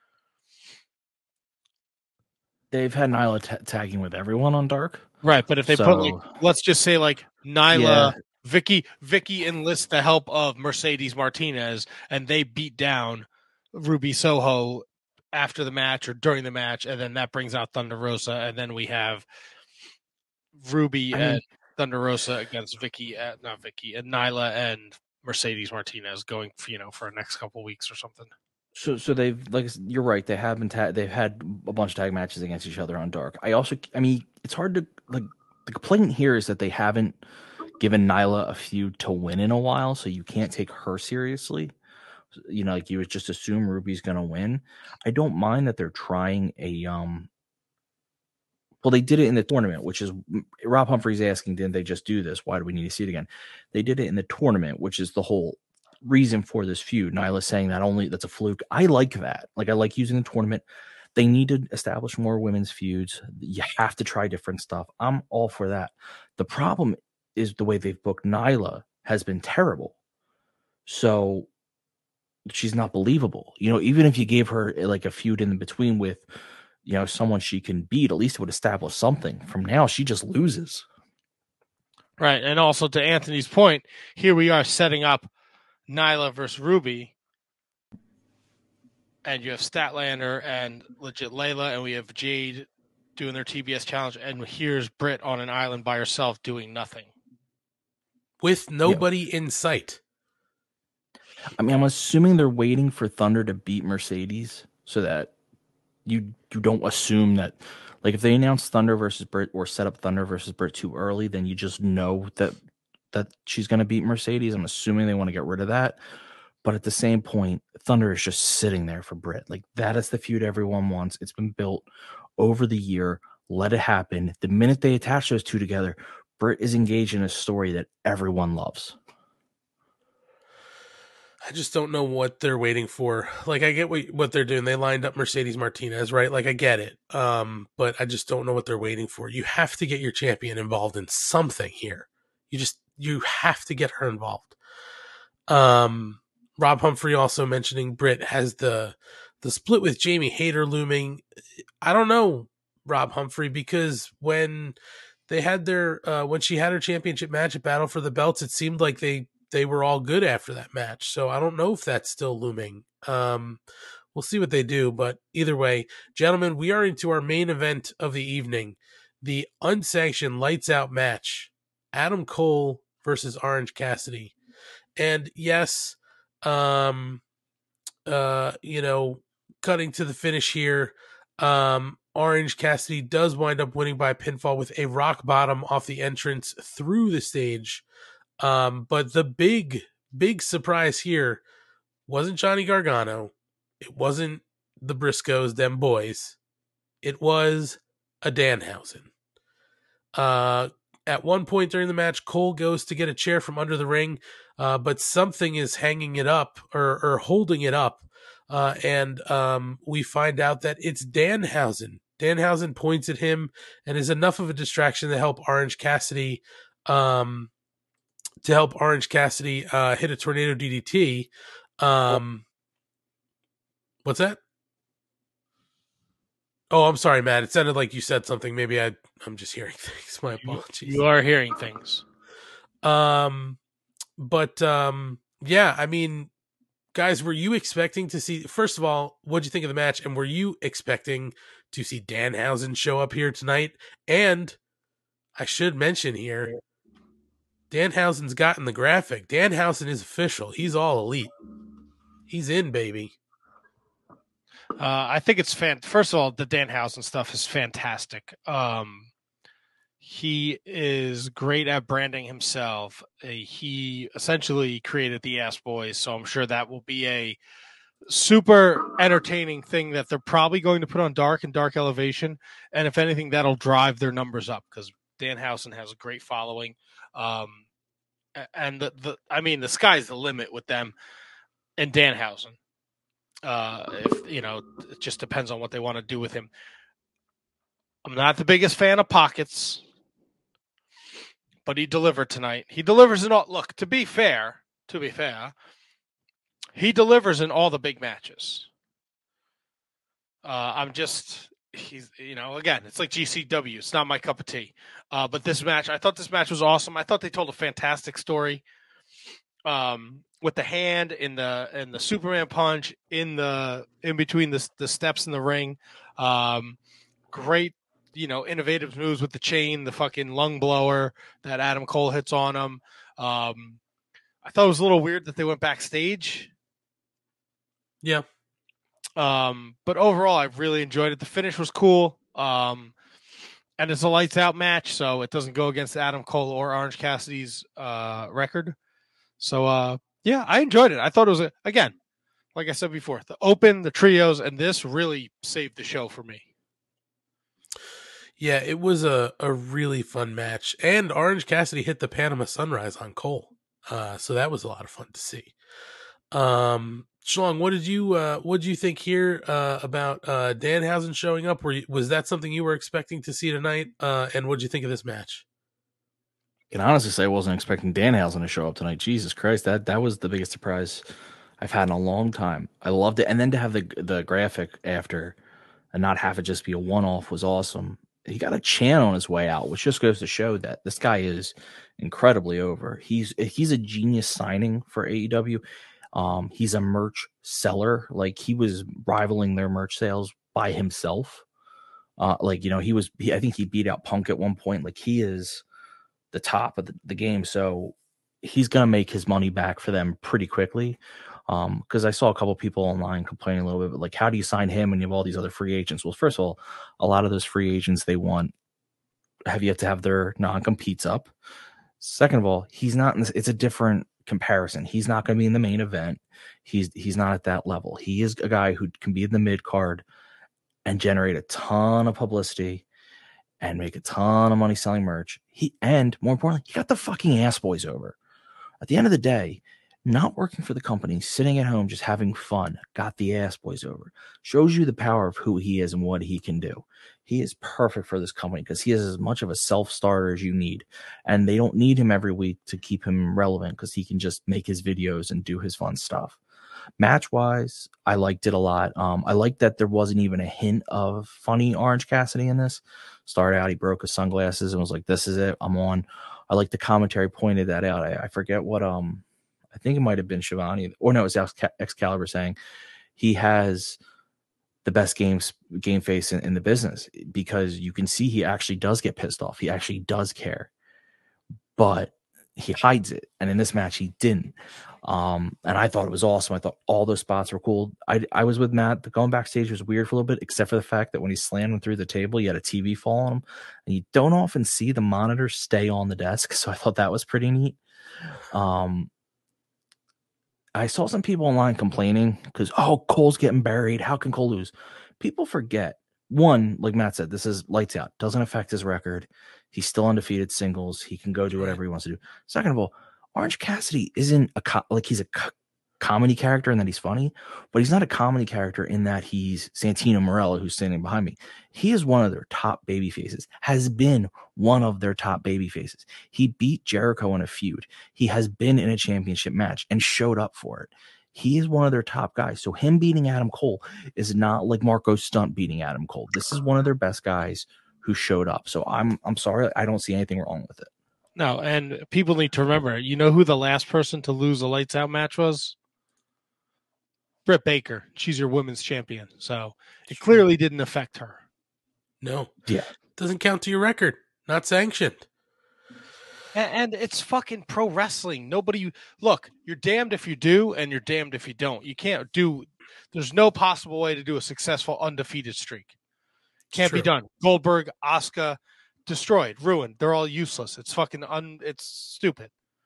They've had Nyla t- tagging with everyone on Dark. Right, but if they So- put like, let's just say like Nyla, Yeah. Vicky, Vicky enlists the help of Mercedes Martinez, and they beat down Ruby Soho after the match or during the match, and then that brings out Thunder Rosa, and then we have Ruby I mean- and Thunder Rosa against Vicky, uh, not Vicky, and Nyla and Mercedes Martinez going, for, you know, for the next couple weeks or something. So, so they've like you're right. They have been ta- they've had a bunch of tag matches against each other on Dark. I also, I mean, it's hard to like. The complaint here is that they haven't given Nyla a feud to win in a while, so you can't take her seriously. You know, like you would just assume Ruby's gonna win. I don't mind that they're trying a um. Well, they did it in the tournament, which is Rob Humphrey's asking, didn't they just do this? Why do we need to see it again? They did it in the tournament, which is the whole reason for this feud. Nyla saying that only that's a fluke. I like that. Like I like using the tournament. They need to establish more women's feuds. You have to try different stuff. I'm all for that. The problem is the way they've booked Nyla has been terrible. So she's not believable. You know, even if you gave her like a feud in between with, you know, someone she can beat, at least it would establish something. From now, she just loses. Right, and also to Anthony's point, here we are setting up Nyla versus Ruby, and you have Statlander and Legit Layla, and we have Jade doing their T B S challenge, and here's Britt on an island by herself doing nothing. With nobody in sight. I mean, I'm assuming they're waiting for Thunder to beat Mercedes so that you you don't assume that, like, if they announce Thunder versus Britt or set up Thunder versus Britt too early, then you just know that that she's going to beat Mercedes. I'm assuming they want to get rid of that. But at the same point, Thunder is just sitting there for Britt. Like, that is the feud everyone wants. It's been built over the year. Let it happen. The minute they attach those two together, Britt is engaged in a story that everyone loves. I just don't know what they're waiting for. Like, I get what, what they're doing. They lined up Mercedes Martinez, right? Like, I get it. Um, but I just don't know what they're waiting for. You have to get your champion involved in something here. You just, you have to get her involved. Um, Rob Humphrey also mentioning Britt has the, the split with Jamie Hayter looming. I don't know, Rob Humphrey, because when they had their, uh, when she had her championship match at Battle for the Belts, it seemed like they they were all good after that match. So I don't know if that's still looming. Um, we'll see what they do. But either way, gentlemen, we are into our main event of the evening, the unsanctioned lights out match, Adam Cole versus Orange Cassidy. And yes, um, uh, you know, cutting to the finish here, um, Orange Cassidy does wind up winning by pinfall with a rock bottom off the entrance through the stage. Um, but the big, big surprise here wasn't Johnny Gargano. It wasn't the Briscoes, them boys. It was a Danhausen. Uh, at one point during the match, Cole goes to get a chair from under the ring, uh, but something is hanging it up or, or holding it up. Uh, and um, we find out that it's Danhausen. Danhausen points at him and is enough of a distraction to help Orange Cassidy um, to help Orange Cassidy uh, hit a tornado D D T. Um, what's that? Oh, I'm sorry, Matt. It sounded like you said something. Maybe I, I'm just hearing things. My apologies. You are hearing things. Um, but um, yeah, I mean, guys, were you expecting to see? First of all, what'd you think of the match? And were you expecting to see Danhausen show up here tonight? And I should mention here, Danhausen's gotten the graphic. Danhausen is official. He's all elite. He's in, baby. Uh, I think it's fan. First of all, the Danhausen stuff is fantastic. Um, he is great at branding himself. Uh, he essentially created the Ass Boys, so I'm sure that will be a super entertaining thing that they're probably going to put on Dark and Dark Elevation. And if anything, that'll drive their numbers up because Danhausen has a great following. Um, and the, the, I mean, the sky's the limit with them and Danhausen. Uh, if you know, it just depends on what they want to do with him. I'm not the biggest fan of Pockets, but he delivered tonight. He delivers in all. Look, to be fair, to be fair, he delivers in all the big matches. Uh, I'm just, he's, you know, again, it's like G C W. It's not my cup of tea. Uh, but this match, I thought this match was awesome. I thought they told a fantastic story. Um, with the hand in the in the Superman punch in the in between the the steps in the ring, um, great, you know, innovative moves with the chain, the fucking lung blower that Adam Cole hits on him. Um, I thought it was a little weird that they went backstage. Yeah. Um, but overall, I really enjoyed it. The finish was cool. Um, and it's a lights out match, so it doesn't go against Adam Cole or Orange Cassidy's uh, record. So, uh, yeah, I enjoyed it. I thought it was, a, again, like I said before, the Open, the trios, and this really saved the show for me. Yeah, it was a, a really fun match. And Orange Cassidy hit the Panama Sunrise on Cole. Uh, so that was a lot of fun to see. Um, Schlong, what did you uh, what did you think here uh, about uh, Danhausen showing up? Were you, was that something you were expecting to see tonight? Uh, and what did you think of this match? I can honestly say I wasn't expecting Danhausen to show up tonight. Jesus Christ, that that was the biggest surprise I've had in a long time. I loved it, and then to have the the graphic after and not have it just be a one off was awesome. He got a chant on his way out, which just goes to show that this guy is incredibly over. He's he's a genius signing for A E W. Um, he's a merch seller. Like, he was rivaling their merch sales by himself. Uh, like, you know, he was. He, I think he beat out Punk at one point. Like, he is the top of the, the game, so he's gonna make his money back for them pretty quickly. Um, because I saw a couple people online complaining a little bit, but like, how do you sign him when you have all these other free agents? Well, first of all, a lot of those free agents they want have yet to have their non-competes up. Second of all, he's not in this, it's a different comparison. He's not going to be in the main event. He's he's not at that level. He is a guy who can be in the mid card and generate a ton of publicity and make a ton of money selling merch. He and more importantly, he got the fucking Ass Boys over. At the end of the day, not working for the company, sitting at home just having fun, got the Ass Boys over. Shows you the power of who he is and what he can do. He is perfect for this company because he is as much of a self-starter as you need. And they don't need him every week to keep him relevant because he can just make his videos and do his fun stuff. Match-wise, I liked it a lot. Um, I liked that there wasn't even a hint of funny Orange Cassidy in this. Started out, he broke his sunglasses and was like, this is it, I'm on. I like the commentary pointed that out. I, I forget what um I think it might have been Shivani, or no, it was Exca- Excalibur saying he has the best games game face in, in the business, because you can see he actually does get pissed off. He actually does care, but he hides it. And in this match, he didn't. Um, and I thought it was awesome. I thought all those spots were cool. I, I was with Matt. The going backstage was weird for a little bit, except for the fact that when he slammed him through the table, he had a T V fall on him. And you don't often see the monitor stay on the desk. So I thought that was pretty neat. Um, I saw some people online complaining because, oh, Cole's getting buried. How can Cole lose? People forget. One, like Matt said, this is lights out. Doesn't affect his record. He's still undefeated singles. He can go do whatever he wants to do. Second of all, Orange Cassidy isn't a co- like he's a co- comedy character and that he's funny, but he's not a comedy character in that he's Santino Marella, who's standing behind me. He is one of their top baby faces, has been one of their top baby faces. He beat Jericho in a feud. He has been in a championship match and showed up for it. He is one of their top guys. So him beating Adam Cole is not like Marco Stunt beating Adam Cole. This is one of their best guys who showed up. So I'm I'm sorry. I don't see anything wrong with it. No, and people need to remember, you know who the last person to lose a lights out match was? Britt Baker. She's your women's champion. So it clearly didn't affect her. No. Yeah. Doesn't count to your record. Not sanctioned. And, and it's fucking pro wrestling. Nobody, look, you're damned if you do, and you're damned if you don't. You can't do, there's no possible way to do a successful undefeated streak. Can't True. be done. Goldberg, Asuka, destroyed, ruined. They're all useless. It's fucking un. It's stupid.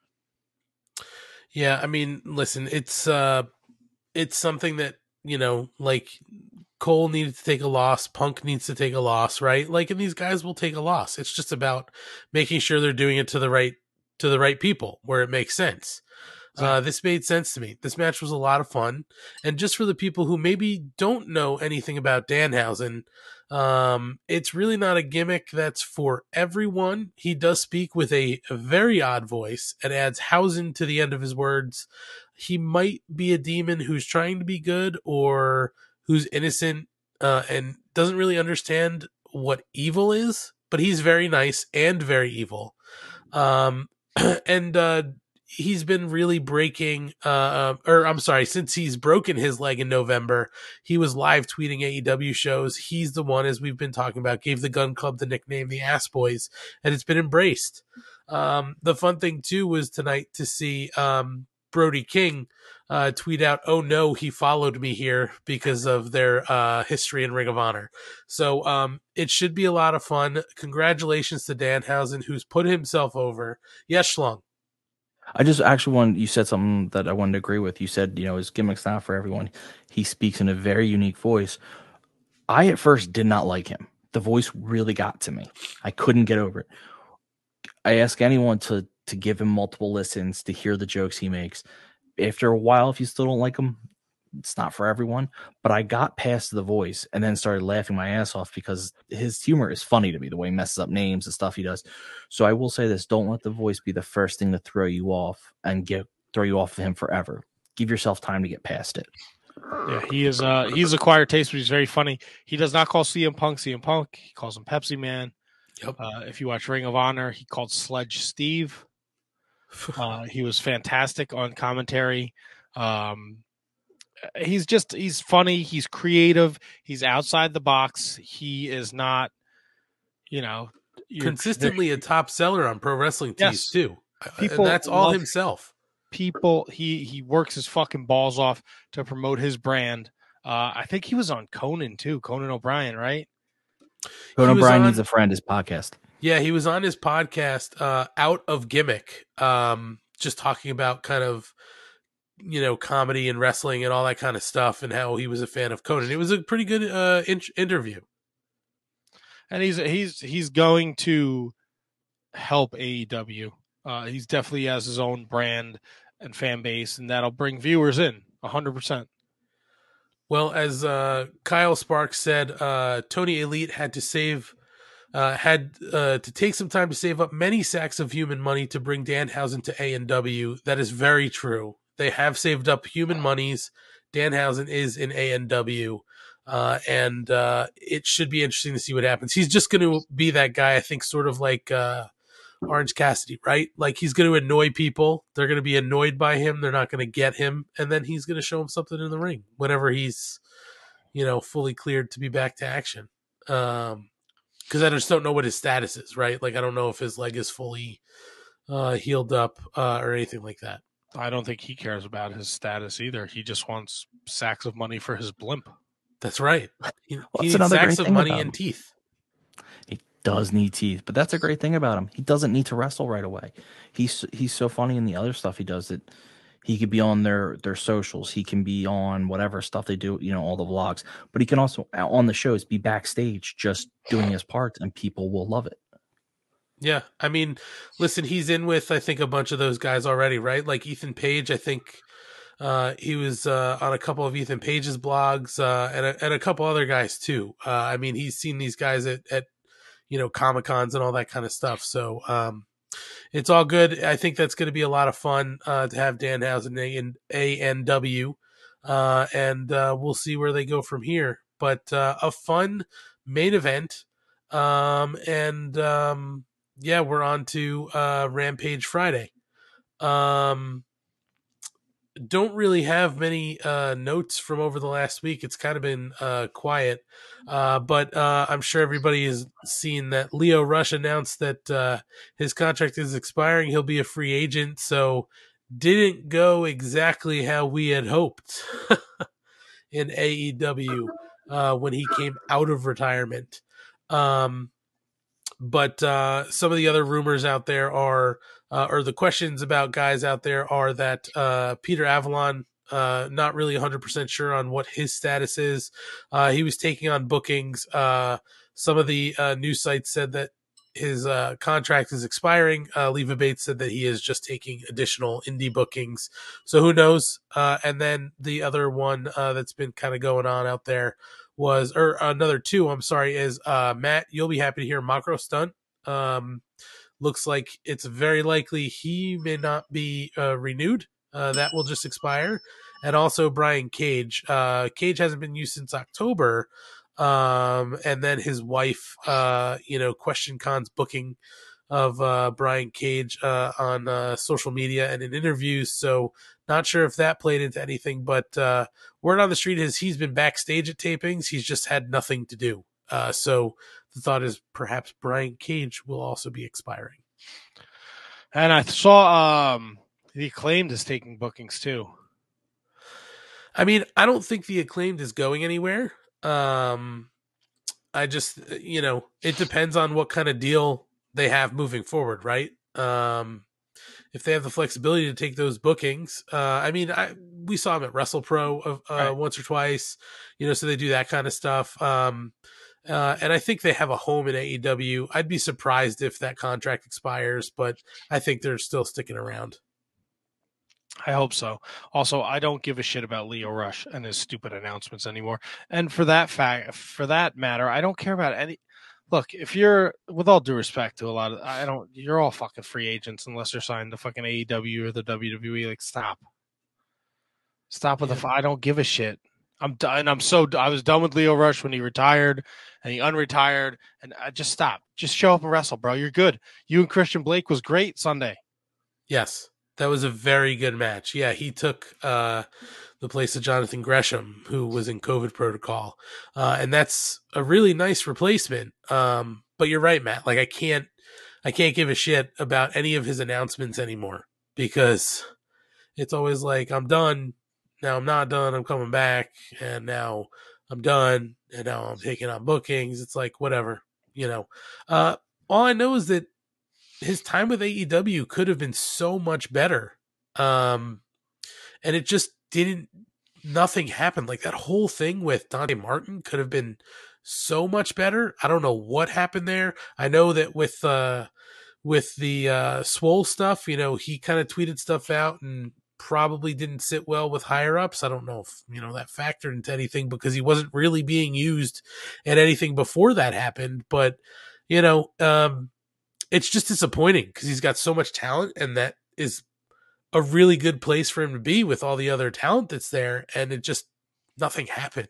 Yeah, I mean, listen, it's uh, it's something that, you know, like Cole needed to take a loss, Punk needs to take a loss, right? Like, and these guys will take a loss. It's just about making sure they're doing it to the right to the right people where it makes sense. Uh, this made sense to me. This match was a lot of fun, and just for the people who maybe don't know anything about Danhausen, um, it's really not a gimmick that's for everyone. He does speak with a, a very odd voice and adds Hausen to the end of his words. He might be a demon who's trying to be good or who's innocent uh, and doesn't really understand what evil is, but he's very nice and very evil. Um, and uh, he's been really breaking, uh, or I'm sorry, since he's broken his leg in November, he was live tweeting A E W shows. He's the one, as we've been talking about, gave the Gun Club the nickname the Ass Boys, and it's been embraced. Um, the fun thing too was tonight to see um, Brody King uh, tweet out, "Oh no, he followed me here," because of their uh, history in Ring of Honor. So um, it should be a lot of fun. Congratulations to Danhausen, who's put himself over. Yes, Schlong. I just actually wanted, you said something that I wanted to agree with. You said, you know, his gimmick's not for everyone. He speaks in a very unique voice. I at first did not like him. The voice really got to me. I couldn't get over it. I ask anyone to to give him multiple listens to hear the jokes he makes. After a while, if you still don't like him, it's not for everyone. But I got past the voice and then started laughing my ass off because his humor is funny to me, the way he messes up names and stuff he does. So I will say this: don't let the voice be the first thing to throw you off and get throw you off of him forever. Give yourself time to get past it. Yeah, he is. Uh, he's acquired taste, but he's very funny. He does not call C M Punk C M Punk. He calls him Pepsi Man. Yep. Uh, if you watch Ring of Honor, he called Sledge Steve. Uh, he was fantastic on commentary. Um, he's just he's funny. He's creative. He's outside the box. He is not, you know, consistently a top seller on Pro Wrestling Tees yes. too. People and that's all love- himself. People, he he works his fucking balls off to promote his brand. Uh, I think he was on Conan too, Conan O'Brien, right? Conan O'Brien on, needs a friend. His podcast. Yeah, he was on his podcast, uh, Out of Gimmick, um, just talking about kind of, you know, comedy and wrestling and all that kind of stuff, and how he was a fan of Conan. It was a pretty good uh, in- interview. And he's he's he's going to help A E W. Uh, he's definitely has his own brand and fan base, and that'll bring viewers in one hundred percent. Well, as uh, Kyle Sparks said, uh, Tony Elite had to save, uh, had uh, to take some time to save up many sacks of human money to bring Danhausen to A and W. That is very true. They have saved up human monies. Danhausen is in A and W, uh, and uh, it should be interesting to see what happens. He's just going to be that guy, I think, sort of like uh, Orange Cassidy, right? Like he's going to annoy people. They're going to be annoyed by him. They're not going to get him. And then he's going to show him something in the ring whenever he's, you know, fully cleared to be back to action. Um, cause I just don't know what his status is, right? Like, I don't know if his leg is fully, uh, healed up, uh, or anything like that. I don't think he cares about his status either. He just wants sacks of money for his blimp. That's right. He, Well, he that's needs another sacks great of thing money about and him. teeth. He does need teeth, but that's a great thing about him. He doesn't need to wrestle right away. He's he's so funny in the other stuff he does that he could be on their their socials. He can be on whatever stuff they do, you know, all the vlogs. But he can also on the shows be backstage just doing his parts, and people will love it. Yeah, I mean, listen, he's in with I think a bunch of those guys already, right? Like Ethan Page, I think uh, he was uh, on a couple of Ethan Page's blogs, uh, and a, and a couple other guys too. Uh, I mean, he's seen these guys at, at you know Comic Cons and all that kind of stuff. So um, it's all good. I think that's going to be a lot of fun uh, to have Danhausen and A N W, uh, and uh, we'll see where they go from here. But uh, a fun main event, um, and um, yeah, we're on to uh, Rampage Friday. Um, don't really have many uh, notes from over the last week. It's kind of been uh, quiet, uh, but uh, I'm sure everybody has seen that Lio Rush announced that uh, his contract is expiring. He'll be a free agent, so didn't go exactly how we had hoped in A E W uh, when he came out of retirement. Um, But uh, some of the other rumors out there are, uh, or the questions about guys out there are that uh, Peter Avalon, uh, not really one hundred percent sure on what his status is. Uh, he was taking on bookings. Uh, some of the uh, news sites said that his uh, contract is expiring. Uh, Leva Bates said that he is just taking additional indie bookings. So who knows? Uh, and then the other one uh, that's been kind of going on out there was, or another two, I'm sorry, is uh, Matt, you'll be happy to hear Macro Stunt. Um, looks like it's very likely he may not be uh, renewed. Uh, that will just expire. And also Brian Cage. Uh, Cage hasn't been used since October. Um, and then his wife, uh, you know, Question Con's booking of uh, Brian Cage uh, on uh, social media and in interviews. So not sure if that played into anything, but uh, word on the street is he's been backstage at tapings. He's just had nothing to do. Uh, so the thought is perhaps Brian Cage will also be expiring. And I saw um, the Acclaimed is taking bookings too. I mean, I don't think the Acclaimed is going anywhere. Um, I just, you know, it depends on what kind of deal they have moving forward, right? Um, if they have the flexibility to take those bookings, uh, I mean, I, we saw them at WrestlePro uh, right. once or twice, you know, so they do that kind of stuff. Um, uh, and I think they have a home in A E W. I'd be surprised if that contract expires, but I think they're still sticking around. I hope so. Also, I don't give a shit about Lio Rush and his stupid announcements anymore. And for that fact, for that matter, I don't care about any. Look, if you're, with all due respect to a lot of, I don't, you're all fucking free agents unless you're signed to fucking A E W or the W W E. Like, stop. Stop with yeah. the, I don't give a shit. I'm done. I'm so, I was done with Lio Rush when he retired and he unretired. And I just stop. Just show up and wrestle, bro. You're good. You and Christian Blake was great Sunday. Yes. That was a very good match. Yeah, he took uh, the place of Jonathan Gresham, who was in COVID protocol. Uh, and that's a really nice replacement. Um, but you're right, Matt. Like I can't I can't give a shit about any of his announcements anymore because it's always like I'm done. Now I'm not done. I'm coming back. And now I'm done. And now I'm taking on bookings. It's like whatever, you know. Uh, all I know is that his time with A E W could have been so much better. Um, and it just didn't, nothing happened. Like that whole thing with Dante Martin could have been so much better. I don't know what happened there. I know that with, uh, with the, uh, Swole stuff, you know, he kind of tweeted stuff out and probably didn't sit well with higher ups. I don't know if, you know, that factored into anything because he wasn't really being used at anything before that happened. But, you know, um, it's just disappointing because he's got so much talent and that is a really good place for him to be with all the other talent that's there. And it just, nothing happened.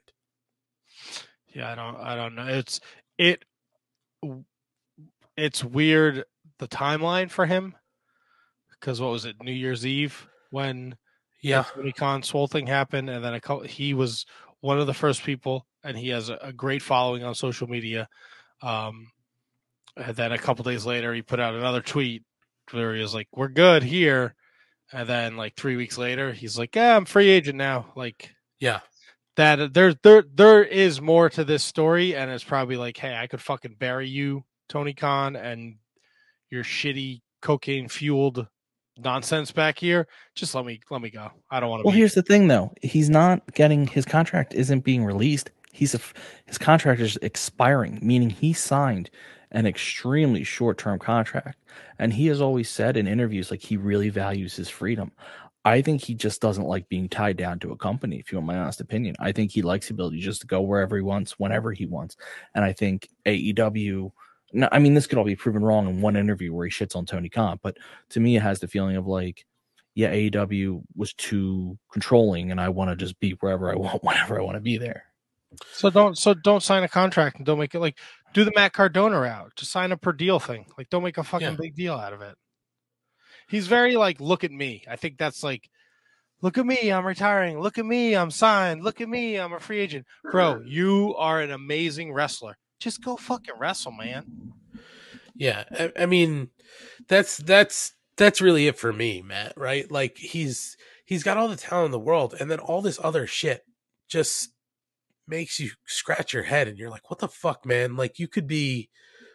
Yeah. I don't, I don't know. It's, it, it's weird the timeline for him. Because what was it, New Year's Eve when Yeah. the Tony Khan Swole thing happened, and then a couple, he was one of the first people, and he has a, a great following on social media. Um, and then a couple days later, he put out another tweet where he was like, "We're good here," and then like three weeks later, he's like, "Yeah, I'm free agent now." Like, Yeah. that there there there is more to this story, and it's probably like, hey, I could fucking bury you, Tony Khan, and your shitty cocaine fueled nonsense back here. Just let me let me go. I don't want to. Well, be here's the thing, though. He's not getting his contract isn't being released. He's a, his contract is expiring, meaning he signed an extremely short term contract, and he has always said in interviews like he really values his freedom. I think he just doesn't like being tied down to a company, if you want my honest opinion. I think he likes the ability just to go wherever he wants, whenever he wants. And I think A E W, no, I mean, this could all be proven wrong in one interview where he shits on Tony Khan, but to me, it has the feeling of like, yeah, A E W was too controlling and I want to just be wherever I want, whenever I want to be there. So don't so don't sign a contract and don't make it like do the Matt Cardona route. Just sign a per deal thing. Like don't make a fucking Yeah. big deal out of it. He's very like, look at me. I think that's like, look at me, I'm retiring. Look at me, I'm signed. Look at me, I'm a free agent. Bro, you are an amazing wrestler. Just go fucking wrestle, man. Yeah. I, I mean, that's that's that's really it for me, Matt, right? Like he's he's got all the talent in the world, and then all this other shit just makes you scratch your head and you're like, what the fuck, man? Like you could be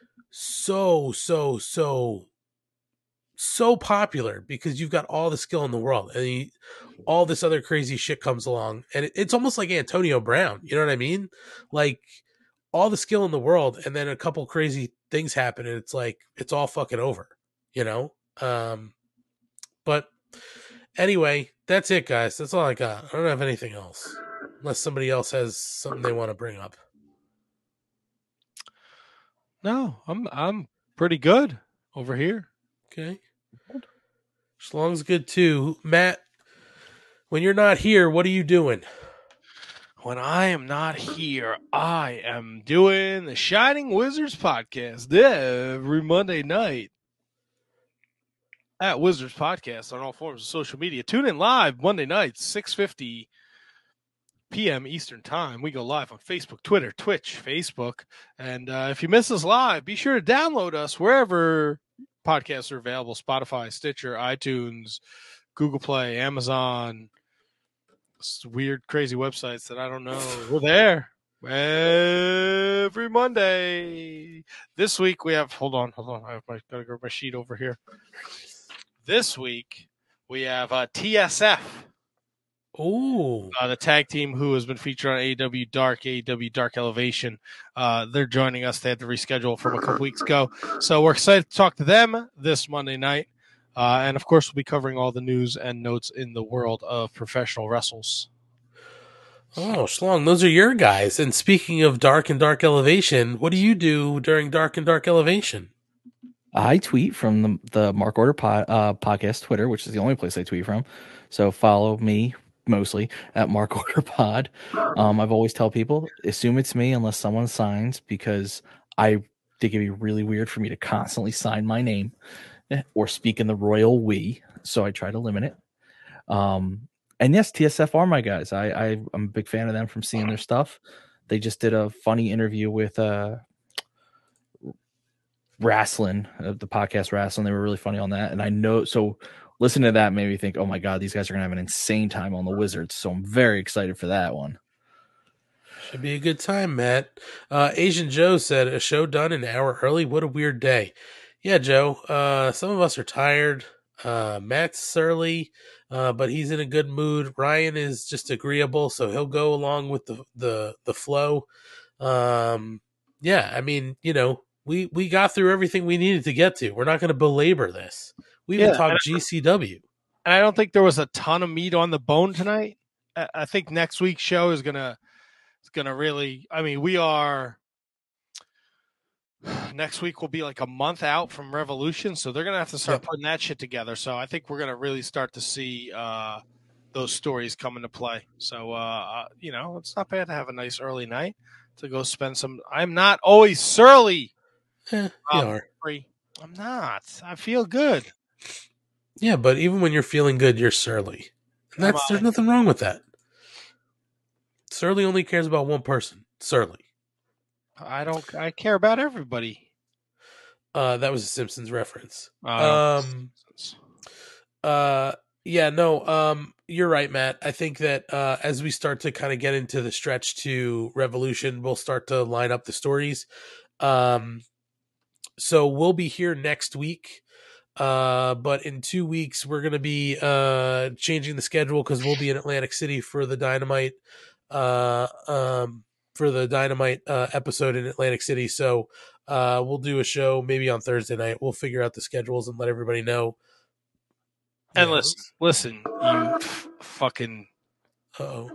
so, so, so so popular because you've got all the skill in the world, and he, all this other crazy shit comes along, and it, it's almost like Antonio Brown. You know what I mean? Like all the skill in the world, and then a couple crazy things happen, and it's like it's all fucking over. You know? Um, but anyway, that's it, guys. That's all I got. I don't have anything else, unless somebody else has something they want to bring up. No, I'm I'm pretty good over here. Okay. Schlong's good too. Matt, when you're not here, what are you doing? When I am not here, I am doing the Shining Wizards podcast every Monday night at Wizards Podcast on all forms of social media. Tune in live Monday nights, six fifty p.m. Eastern Time. We go live on Facebook, Twitter, Twitch, Facebook. And uh, if you miss us live, be sure to download us wherever podcasts are available: Spotify, Stitcher, iTunes, Google Play, Amazon. Weird, crazy websites that I don't know. We're there every Monday. This week we have. Hold on, hold on. I have my, gotta grab my sheet over here. This week we have uh, T S F. Oh, Uh, the tag team who has been featured on A E W Dark, A E W Dark Elevation. Uh, they're joining us. They had to reschedule from a couple weeks ago. So we're excited to talk to them this Monday night. Uh, and, of course, we'll be covering all the news and notes in the world of professional wrestles. oh, Schlong, those are your guys. And speaking of Dark and Dark Elevation, what do you do during Dark and Dark Elevation? I tweet from the, the Mark Order pod, uh, podcast Twitter, which is the only place I tweet from. So follow me mostly at Mark Order Pod. Um, I've always tell people, assume it's me unless someone signs, because I think it'd be really weird for me to constantly sign my name or speak in the royal we. So I try to limit it. Um, and yes, T S F are my guys. I, I I'm a big fan of them from seeing their stuff. They just did a funny interview with uh Wrestling, uh, the podcast Wrestling. They were really funny on that. And I know, so listening to that made me think, oh my God, these guys are going to have an insane time on the Wizards. So I'm very excited for that one. Should be a good time, Matt. Uh, Asian Joe said, a show done an hour early. What a weird day. Yeah, Joe. Uh, some of us are tired. Uh, Matt's surly, uh, but he's in a good mood. Ryan is just agreeable, so he'll go along with the, the, the flow. Um, yeah, I mean, you know, we, we got through everything we needed to get to. We're not going to belabor this. We even Yeah, talked G C W. And I don't think there was a ton of meat on the bone tonight. I, I think next week's show is going to it's gonna really, I mean, we are, next week will be like a month out from Revolution, so they're going to have to start Yep. putting that shit together. So I think we're going to really start to see uh, those stories come into play. So, uh, you know, it's not bad to have a nice early night to go spend some. I'm not always surly. Eh, you Um, are. free. I'm not. I feel good. Yeah, but even when you're feeling good, you're surly. And that's there's nothing wrong with that. Surly only cares about one person. Surly. I don't. I care about everybody. Uh, that was a Simpsons reference. Uh, Um, uh, yeah, no, um, you're right, Matt. I think that uh, as we start to kind of get into the stretch to Revolution, we'll start to line up the stories. Um, so we'll be here next week. Uh, but in two weeks, we're going to be uh, changing the schedule because we'll be in Atlantic City for the Dynamite. Uh, um, for the Dynamite uh, episode in Atlantic City. So uh, we'll do a show maybe on Thursday night. We'll figure out the schedules and let everybody know. And Yeah. listen, listen, you f- fucking, Uh-oh.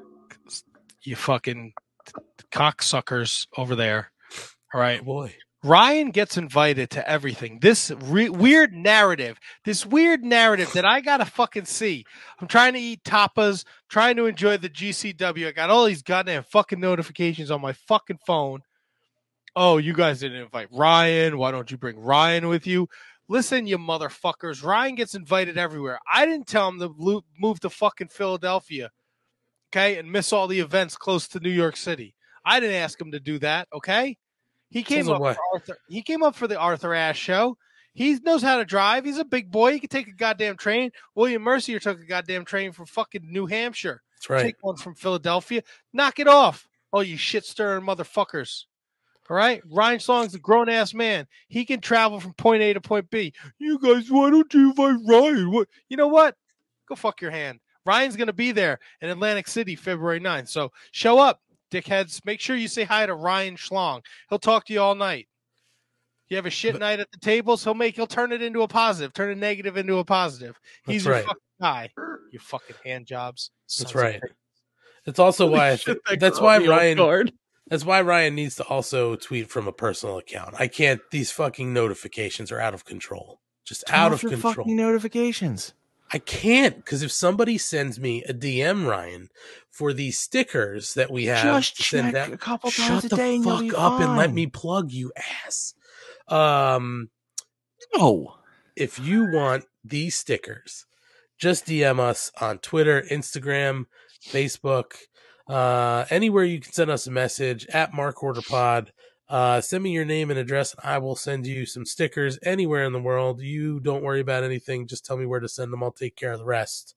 you fucking cocksuckers over there. All right, Oh boy. Ryan gets invited to everything. This re- weird narrative, this weird narrative that I gotta fucking see. I'm trying to eat tapas, trying to enjoy the G C W. I got all these goddamn fucking notifications on my fucking phone. Oh, you guys didn't invite Ryan. Why don't you bring Ryan with you? Listen, you motherfuckers. Ryan gets invited everywhere. I didn't tell him to move to fucking Philadelphia, okay, and miss all the events close to New York City. I didn't ask him to do that, okay? He came up for Arthur. He came up for the Arthur Ashe show. He knows how to drive. He's a big boy. He can take a goddamn train. William Mercier took a goddamn train from fucking New Hampshire. That's right. Take one from Philadelphia. Knock it off. Oh, you shit-stirring motherfuckers. All right? Ryan Schlong's a grown-ass man. He can travel from point A to point B. You guys, why don't you invite Ryan? What? You know what? Go fuck your hand. Ryan's going to be there in Atlantic City February ninth. So show up, dickheads. Make sure you say hi to Ryan Schlong. He'll talk to you all night. You have a shit But, night at the tables, he'll make he'll turn it into a positive, turn a negative into a positive. He's your right. fucking guy. You fucking hand jobs. That's right. It's also why I th- that that's why Ryan guard. that's why Ryan needs to also tweet from a personal account. I can't. These fucking notifications are out of control. Just Turn out off of your control. Fucking notifications. I can't, because if somebody sends me a D M, Ryan, for these stickers that we have Just to send check out, a couple shut times a the day and you'll fuck be up and let fine. me plug, you ass. Um, No. if you want these stickers, just D M us on Twitter, Instagram, Facebook, uh, anywhere you can send us a message at Mark Order Pod. Uh, send me your name and address, and I will send you some stickers anywhere in the world. You don't worry about anything. Just tell me where to send them. I'll take care of the rest.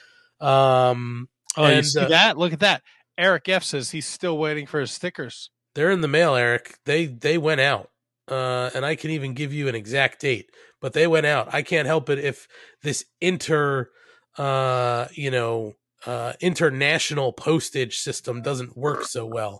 Um, Oh, and, you see uh, that? Look at that. Eric F says he's still waiting for his stickers. they're in the mail, Eric. They they went out, uh, and I can even give you an exact date. But they went out. I can't help it if this inter, uh, you know, uh, international postage system doesn't work so well.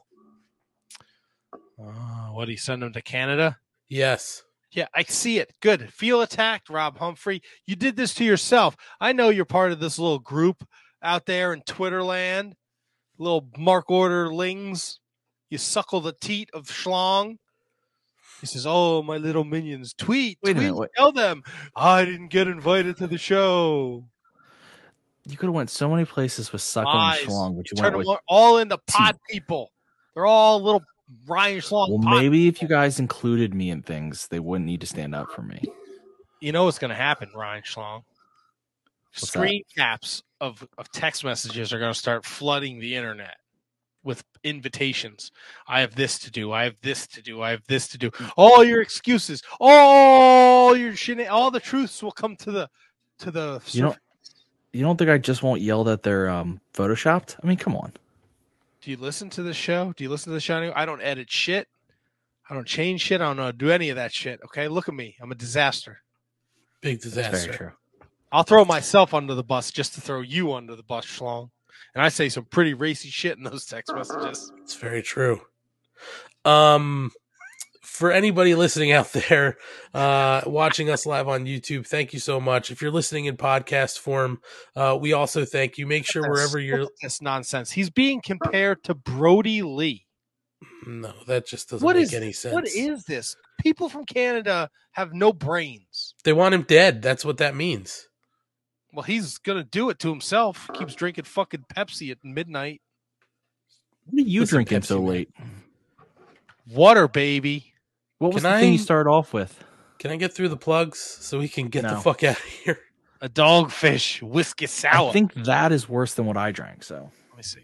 Oh, what, he send them to Canada? Yes. Yeah, I see it. Good. Feel attacked, Rob Humphrey. You did this to yourself. I know you're part of this little group out there in Twitter land, little Mark Orderlings. You suckle the teat of Schlong. He says, "Oh, my little minions, tweet, Wait a tweet, minute, what- tell them I didn't get invited to the show." You could have went so many places with suckling Lies. Schlong, but you Turn went them with. all into pod people. They're all little Ryan Schlong. Well, pod maybe if people. you guys included me in things, they wouldn't need to stand up for me. You know what's going to happen, Ryan Schlong? What's Screen caps of, of text messages are going to start flooding the internet with invitations. I have this to do. I have this to do. I have this to do. All your excuses, all your shit, all the truths will come to the to the. You don't. You don't think I just won't yell that they're um, photoshopped? I mean, come on. Do you listen to the show? Do you listen to the show? I don't edit shit. I don't change shit. I don't know, do any of that shit. Okay, look at me. I'm a disaster. Big That's disaster. very true. I'll throw myself under the bus just to throw you under the bus, Schlong. And I say some pretty racy shit in those text messages. It's very true. Um, for anybody listening out there, uh, watching us live on YouTube, thank you so much. If you're listening in podcast form, uh, we also thank you. Make sure That's- wherever you're. look at this nonsense. He's being compared to Brody Lee. No, that just doesn't What make is any sense. What is this? People from Canada have no brains. They want him dead. That's what that means. Well, he's gonna do it to himself. Keeps drinking fucking Pepsi at midnight. What are you Listen, drinking Pepsi so Man. late? Water, baby. What was Can the thing I- you started off with? Can I get through the plugs so we can get the No. fuck out of here? A dogfish whiskey sour. I think that is worse than what I drank. So Let me see.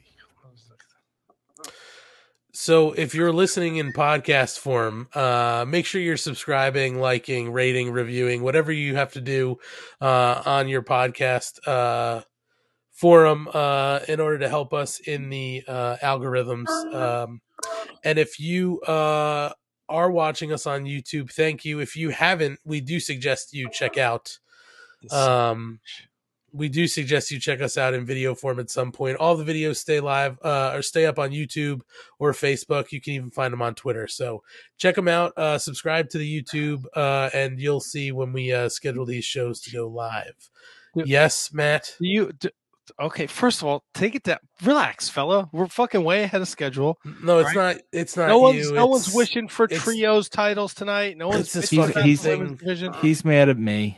So if you're listening in podcast form, uh, make sure you're subscribing, liking, rating, reviewing, whatever you have to do uh, on your podcast uh, forum uh, in order to help us in the uh, algorithms. Um, and if you uh, are watching us on YouTube, thank you. If you haven't, we do suggest you check out. Um, we do suggest you check us out in video form at some point. All the videos stay live uh, or stay up on YouTube or Facebook. You can even find them on Twitter. So check them out. Uh, subscribe to the YouTube, uh, and you'll see when we uh, schedule these shows to go live. Yeah. Yes, Matt. Do you? Do, okay, first of all, take it down. Relax, fella. We're fucking way ahead of schedule. No, it's Right. not. It's not. No one's you. no It's- one's wishing for it's- trios titles tonight. No one's it's this bitching fucking about the thing. women's division. he's mad at me.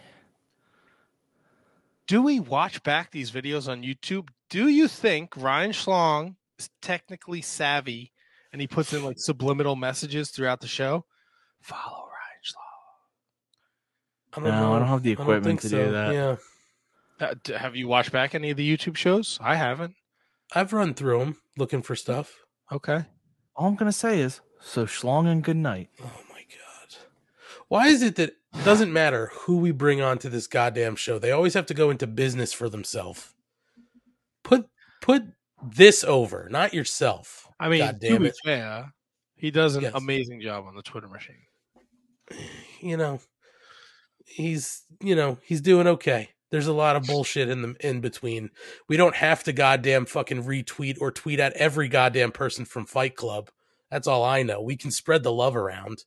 Do we watch back these videos on YouTube? Do you think Ryan Schlong is technically savvy and he puts in like subliminal messages throughout the show? Follow Ryan Schlong. I don't No, know. I don't have the I don't equipment think to do so. that. Yeah, Uh, d- have you watched back any of the YouTube shows? I haven't. I've run through them looking for stuff. Okay. All I'm gonna say is, so schlong and good night. Oh my god! Why is it that it doesn't matter who we bring onto this goddamn show? They always have to go into business for themselves. Put put this over, not yourself. I mean, God to damn be it! fair, he does an Yes. amazing job on the Twitter machine. You know, he's you know he's doing okay. There's a lot of bullshit in the in between. We don't have to goddamn fucking retweet or tweet at every goddamn person from Fight Club. That's all I know. We can spread the love around.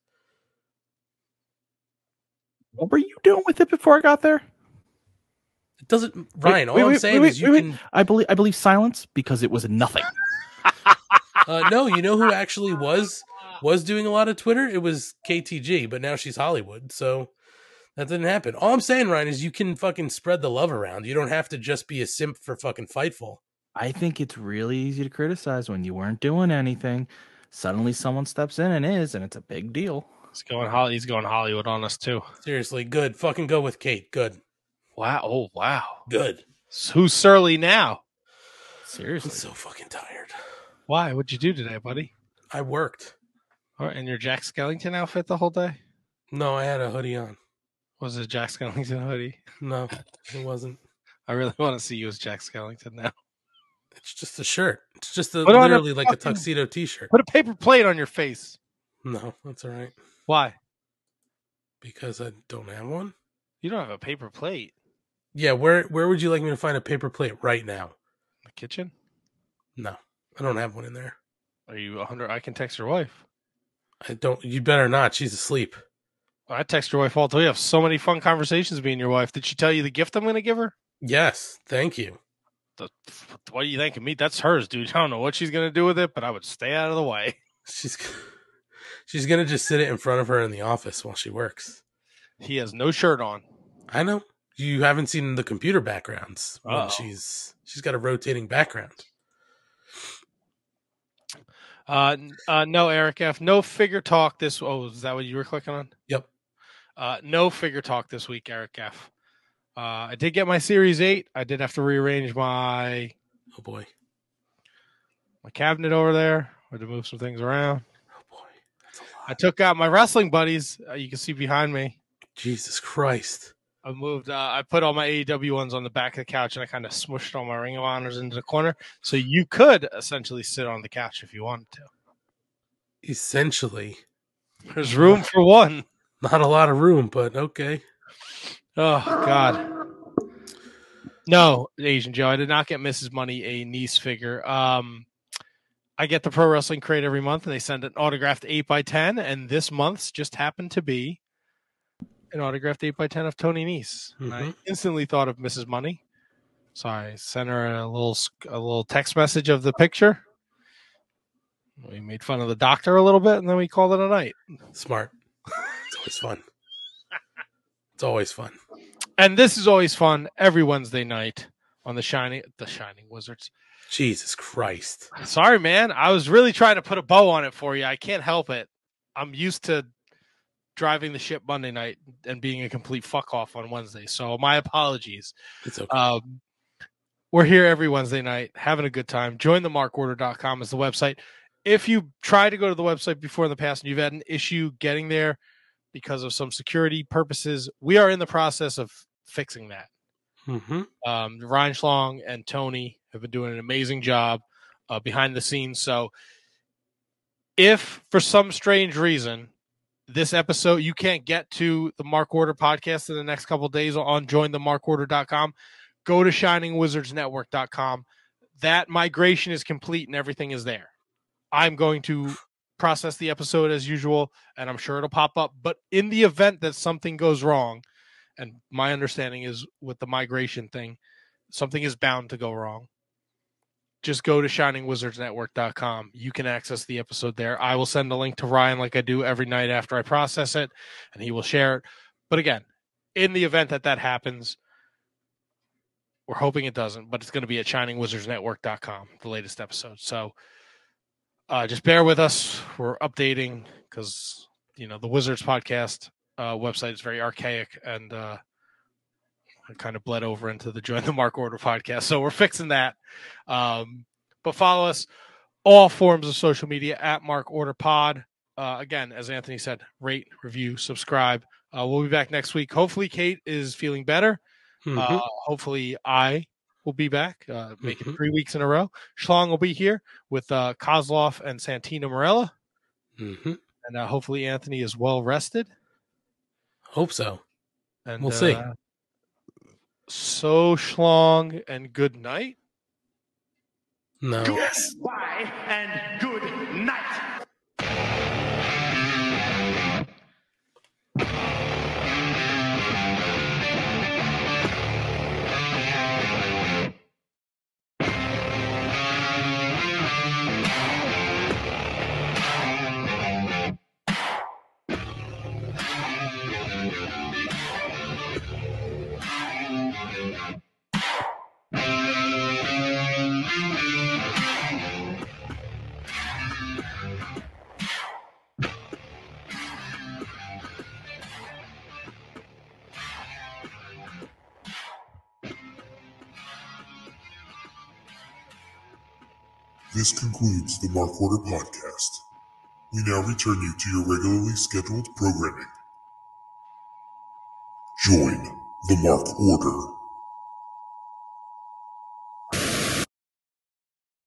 What were you doing with it before I got there? It doesn't, Ryan. Wait, all wait, I'm wait, saying wait, is you wait, can. I believe I believe silence because it was nothing. Uh, no, you know who actually was was doing a lot of Twitter? It was K T G, but now she's Hollywood, so that didn't happen. All I'm saying, Ryan, is you can fucking spread the love around. You don't have to just be a simp for fucking Fightful. I think it's really easy to criticize when you weren't doing anything. Suddenly someone steps in and is, and it's a big deal. He's going Holly. He's going Hollywood on us too. Seriously, good. Fucking go with Kate. Good. Wow. Oh wow. Good. So who's surly now? I'm Seriously. so fucking tired. Why? What'd you do today, buddy? I worked. All right, in your Jack Skellington outfit the whole day? No, I had a hoodie on. Was it a Jack Skellington hoodie? No, it wasn't. I really want to see you as Jack Skellington now. It's just a shirt. It's just a, Put on a literally like a fucking- tuxedo t-shirt. Put a paper plate on your face. No, that's all right. Why? Because I don't have one. You don't have a paper plate Yeah, where where would you like me to find a paper plate right now? in the kitchen. No, I don't have one in there. Are you a hundred? I can text your wife. I don't. You better not. She's asleep. I text your wife all the way. I have so many fun conversations with me and your wife. Did she tell you the gift I'm going to give her? Yes, thank you. The, what do you think of me? That's hers, dude. I don't know what she's going to do with it, but I would stay out of the way. She's she's gonna just sit it in front of her in the office while she works. He has no shirt on. I know. You haven't seen the computer backgrounds when Uh-oh. she's she's got a rotating background. Uh, n- uh, no, Eric F. No figure talk this. Oh, is that what you were clicking on? Yep. Uh, no figure talk this week, Eric F. Uh, I did get my Series eight. I did have to rearrange my Oh boy. my cabinet over there. I had to move some things around. Oh boy. That's a I lot. took out my wrestling buddies. Uh, you can see behind me. Jesus Christ. I moved. Uh, I put all my A E W ones on the back of the couch, and I kind of smushed all my Ring of Honors into the corner. So you could essentially sit on the couch if you wanted to. Essentially, There's room for one. not a lot of room, but okay. Oh God. No, Asian Joe. I did not get Missus Money a niece figure. Um, I get the Pro Wrestling Crate every month, and they send an autographed eight by ten. And this month's just happened to be an autographed eight by ten of Tony Nese. And I Mhm. instantly thought of Missus Money, so I sent her a little sc- a little text message of the picture. We made fun of the doctor a little bit, and then we called it a night. Smart. It's always fun. It's always fun. And this is always fun every Wednesday night on the Shining the Shining Wizards. Jesus Christ. Sorry, man. I was really trying to put a bow on it for you. I can't help it. I'm used to driving the ship Monday night and being a complete fuck off on Wednesday. So my apologies. It's okay. Um, we're here every Wednesday night having a good time. Join the mark order dot com is the website. If you try to go to the website before in the past and you've had an issue getting there because of some security purposes, we are in the process of fixing that. Mm-hmm. Um, Ryan Schlong and Tony have been doing an amazing job uh, behind the scenes. So if for some strange reason this episode you can't get to the Mark Order podcast in the next couple of days on join the mark order dot com, go to shining wizards network dot com. That migration is complete and everything is there. I'm going to process the episode as usual, and I'm sure it'll pop up. But in the event that something goes wrong, and my understanding is with the migration thing, something is bound to go wrong. Just go to shining wizards network dot com. You can access the episode there. I will send a link to Ryan like I do every night after I process it, and he will share it. But again, in the event that that happens, we're hoping it doesn't, but it's going to be at shining wizards network dot com, the latest episode. So uh, just bear with us. We're updating because, you know, the Wizards podcast uh, website is very archaic and uh, it kind of bled over into the Join the Mark Order podcast. So we're fixing that. Um, but follow us all forms of social media at Mark Order Pod. Uh, again, as Anthony said, rate, review, subscribe. Uh, we'll be back next week. Hopefully Kate is feeling better. Mm-hmm. Uh, hopefully I will be back, uh, make Mhm. it three weeks in a row. Schlong will be here with uh, Kozlov and Santina Morella. Mm-hmm. And uh, hopefully Anthony is well rested. Hope so. And We'll see. uh, so Schlong and good night. No. Goodbye and good night. This concludes the Mark Order podcast. We now return you to your regularly scheduled programming. Join the Mark Order.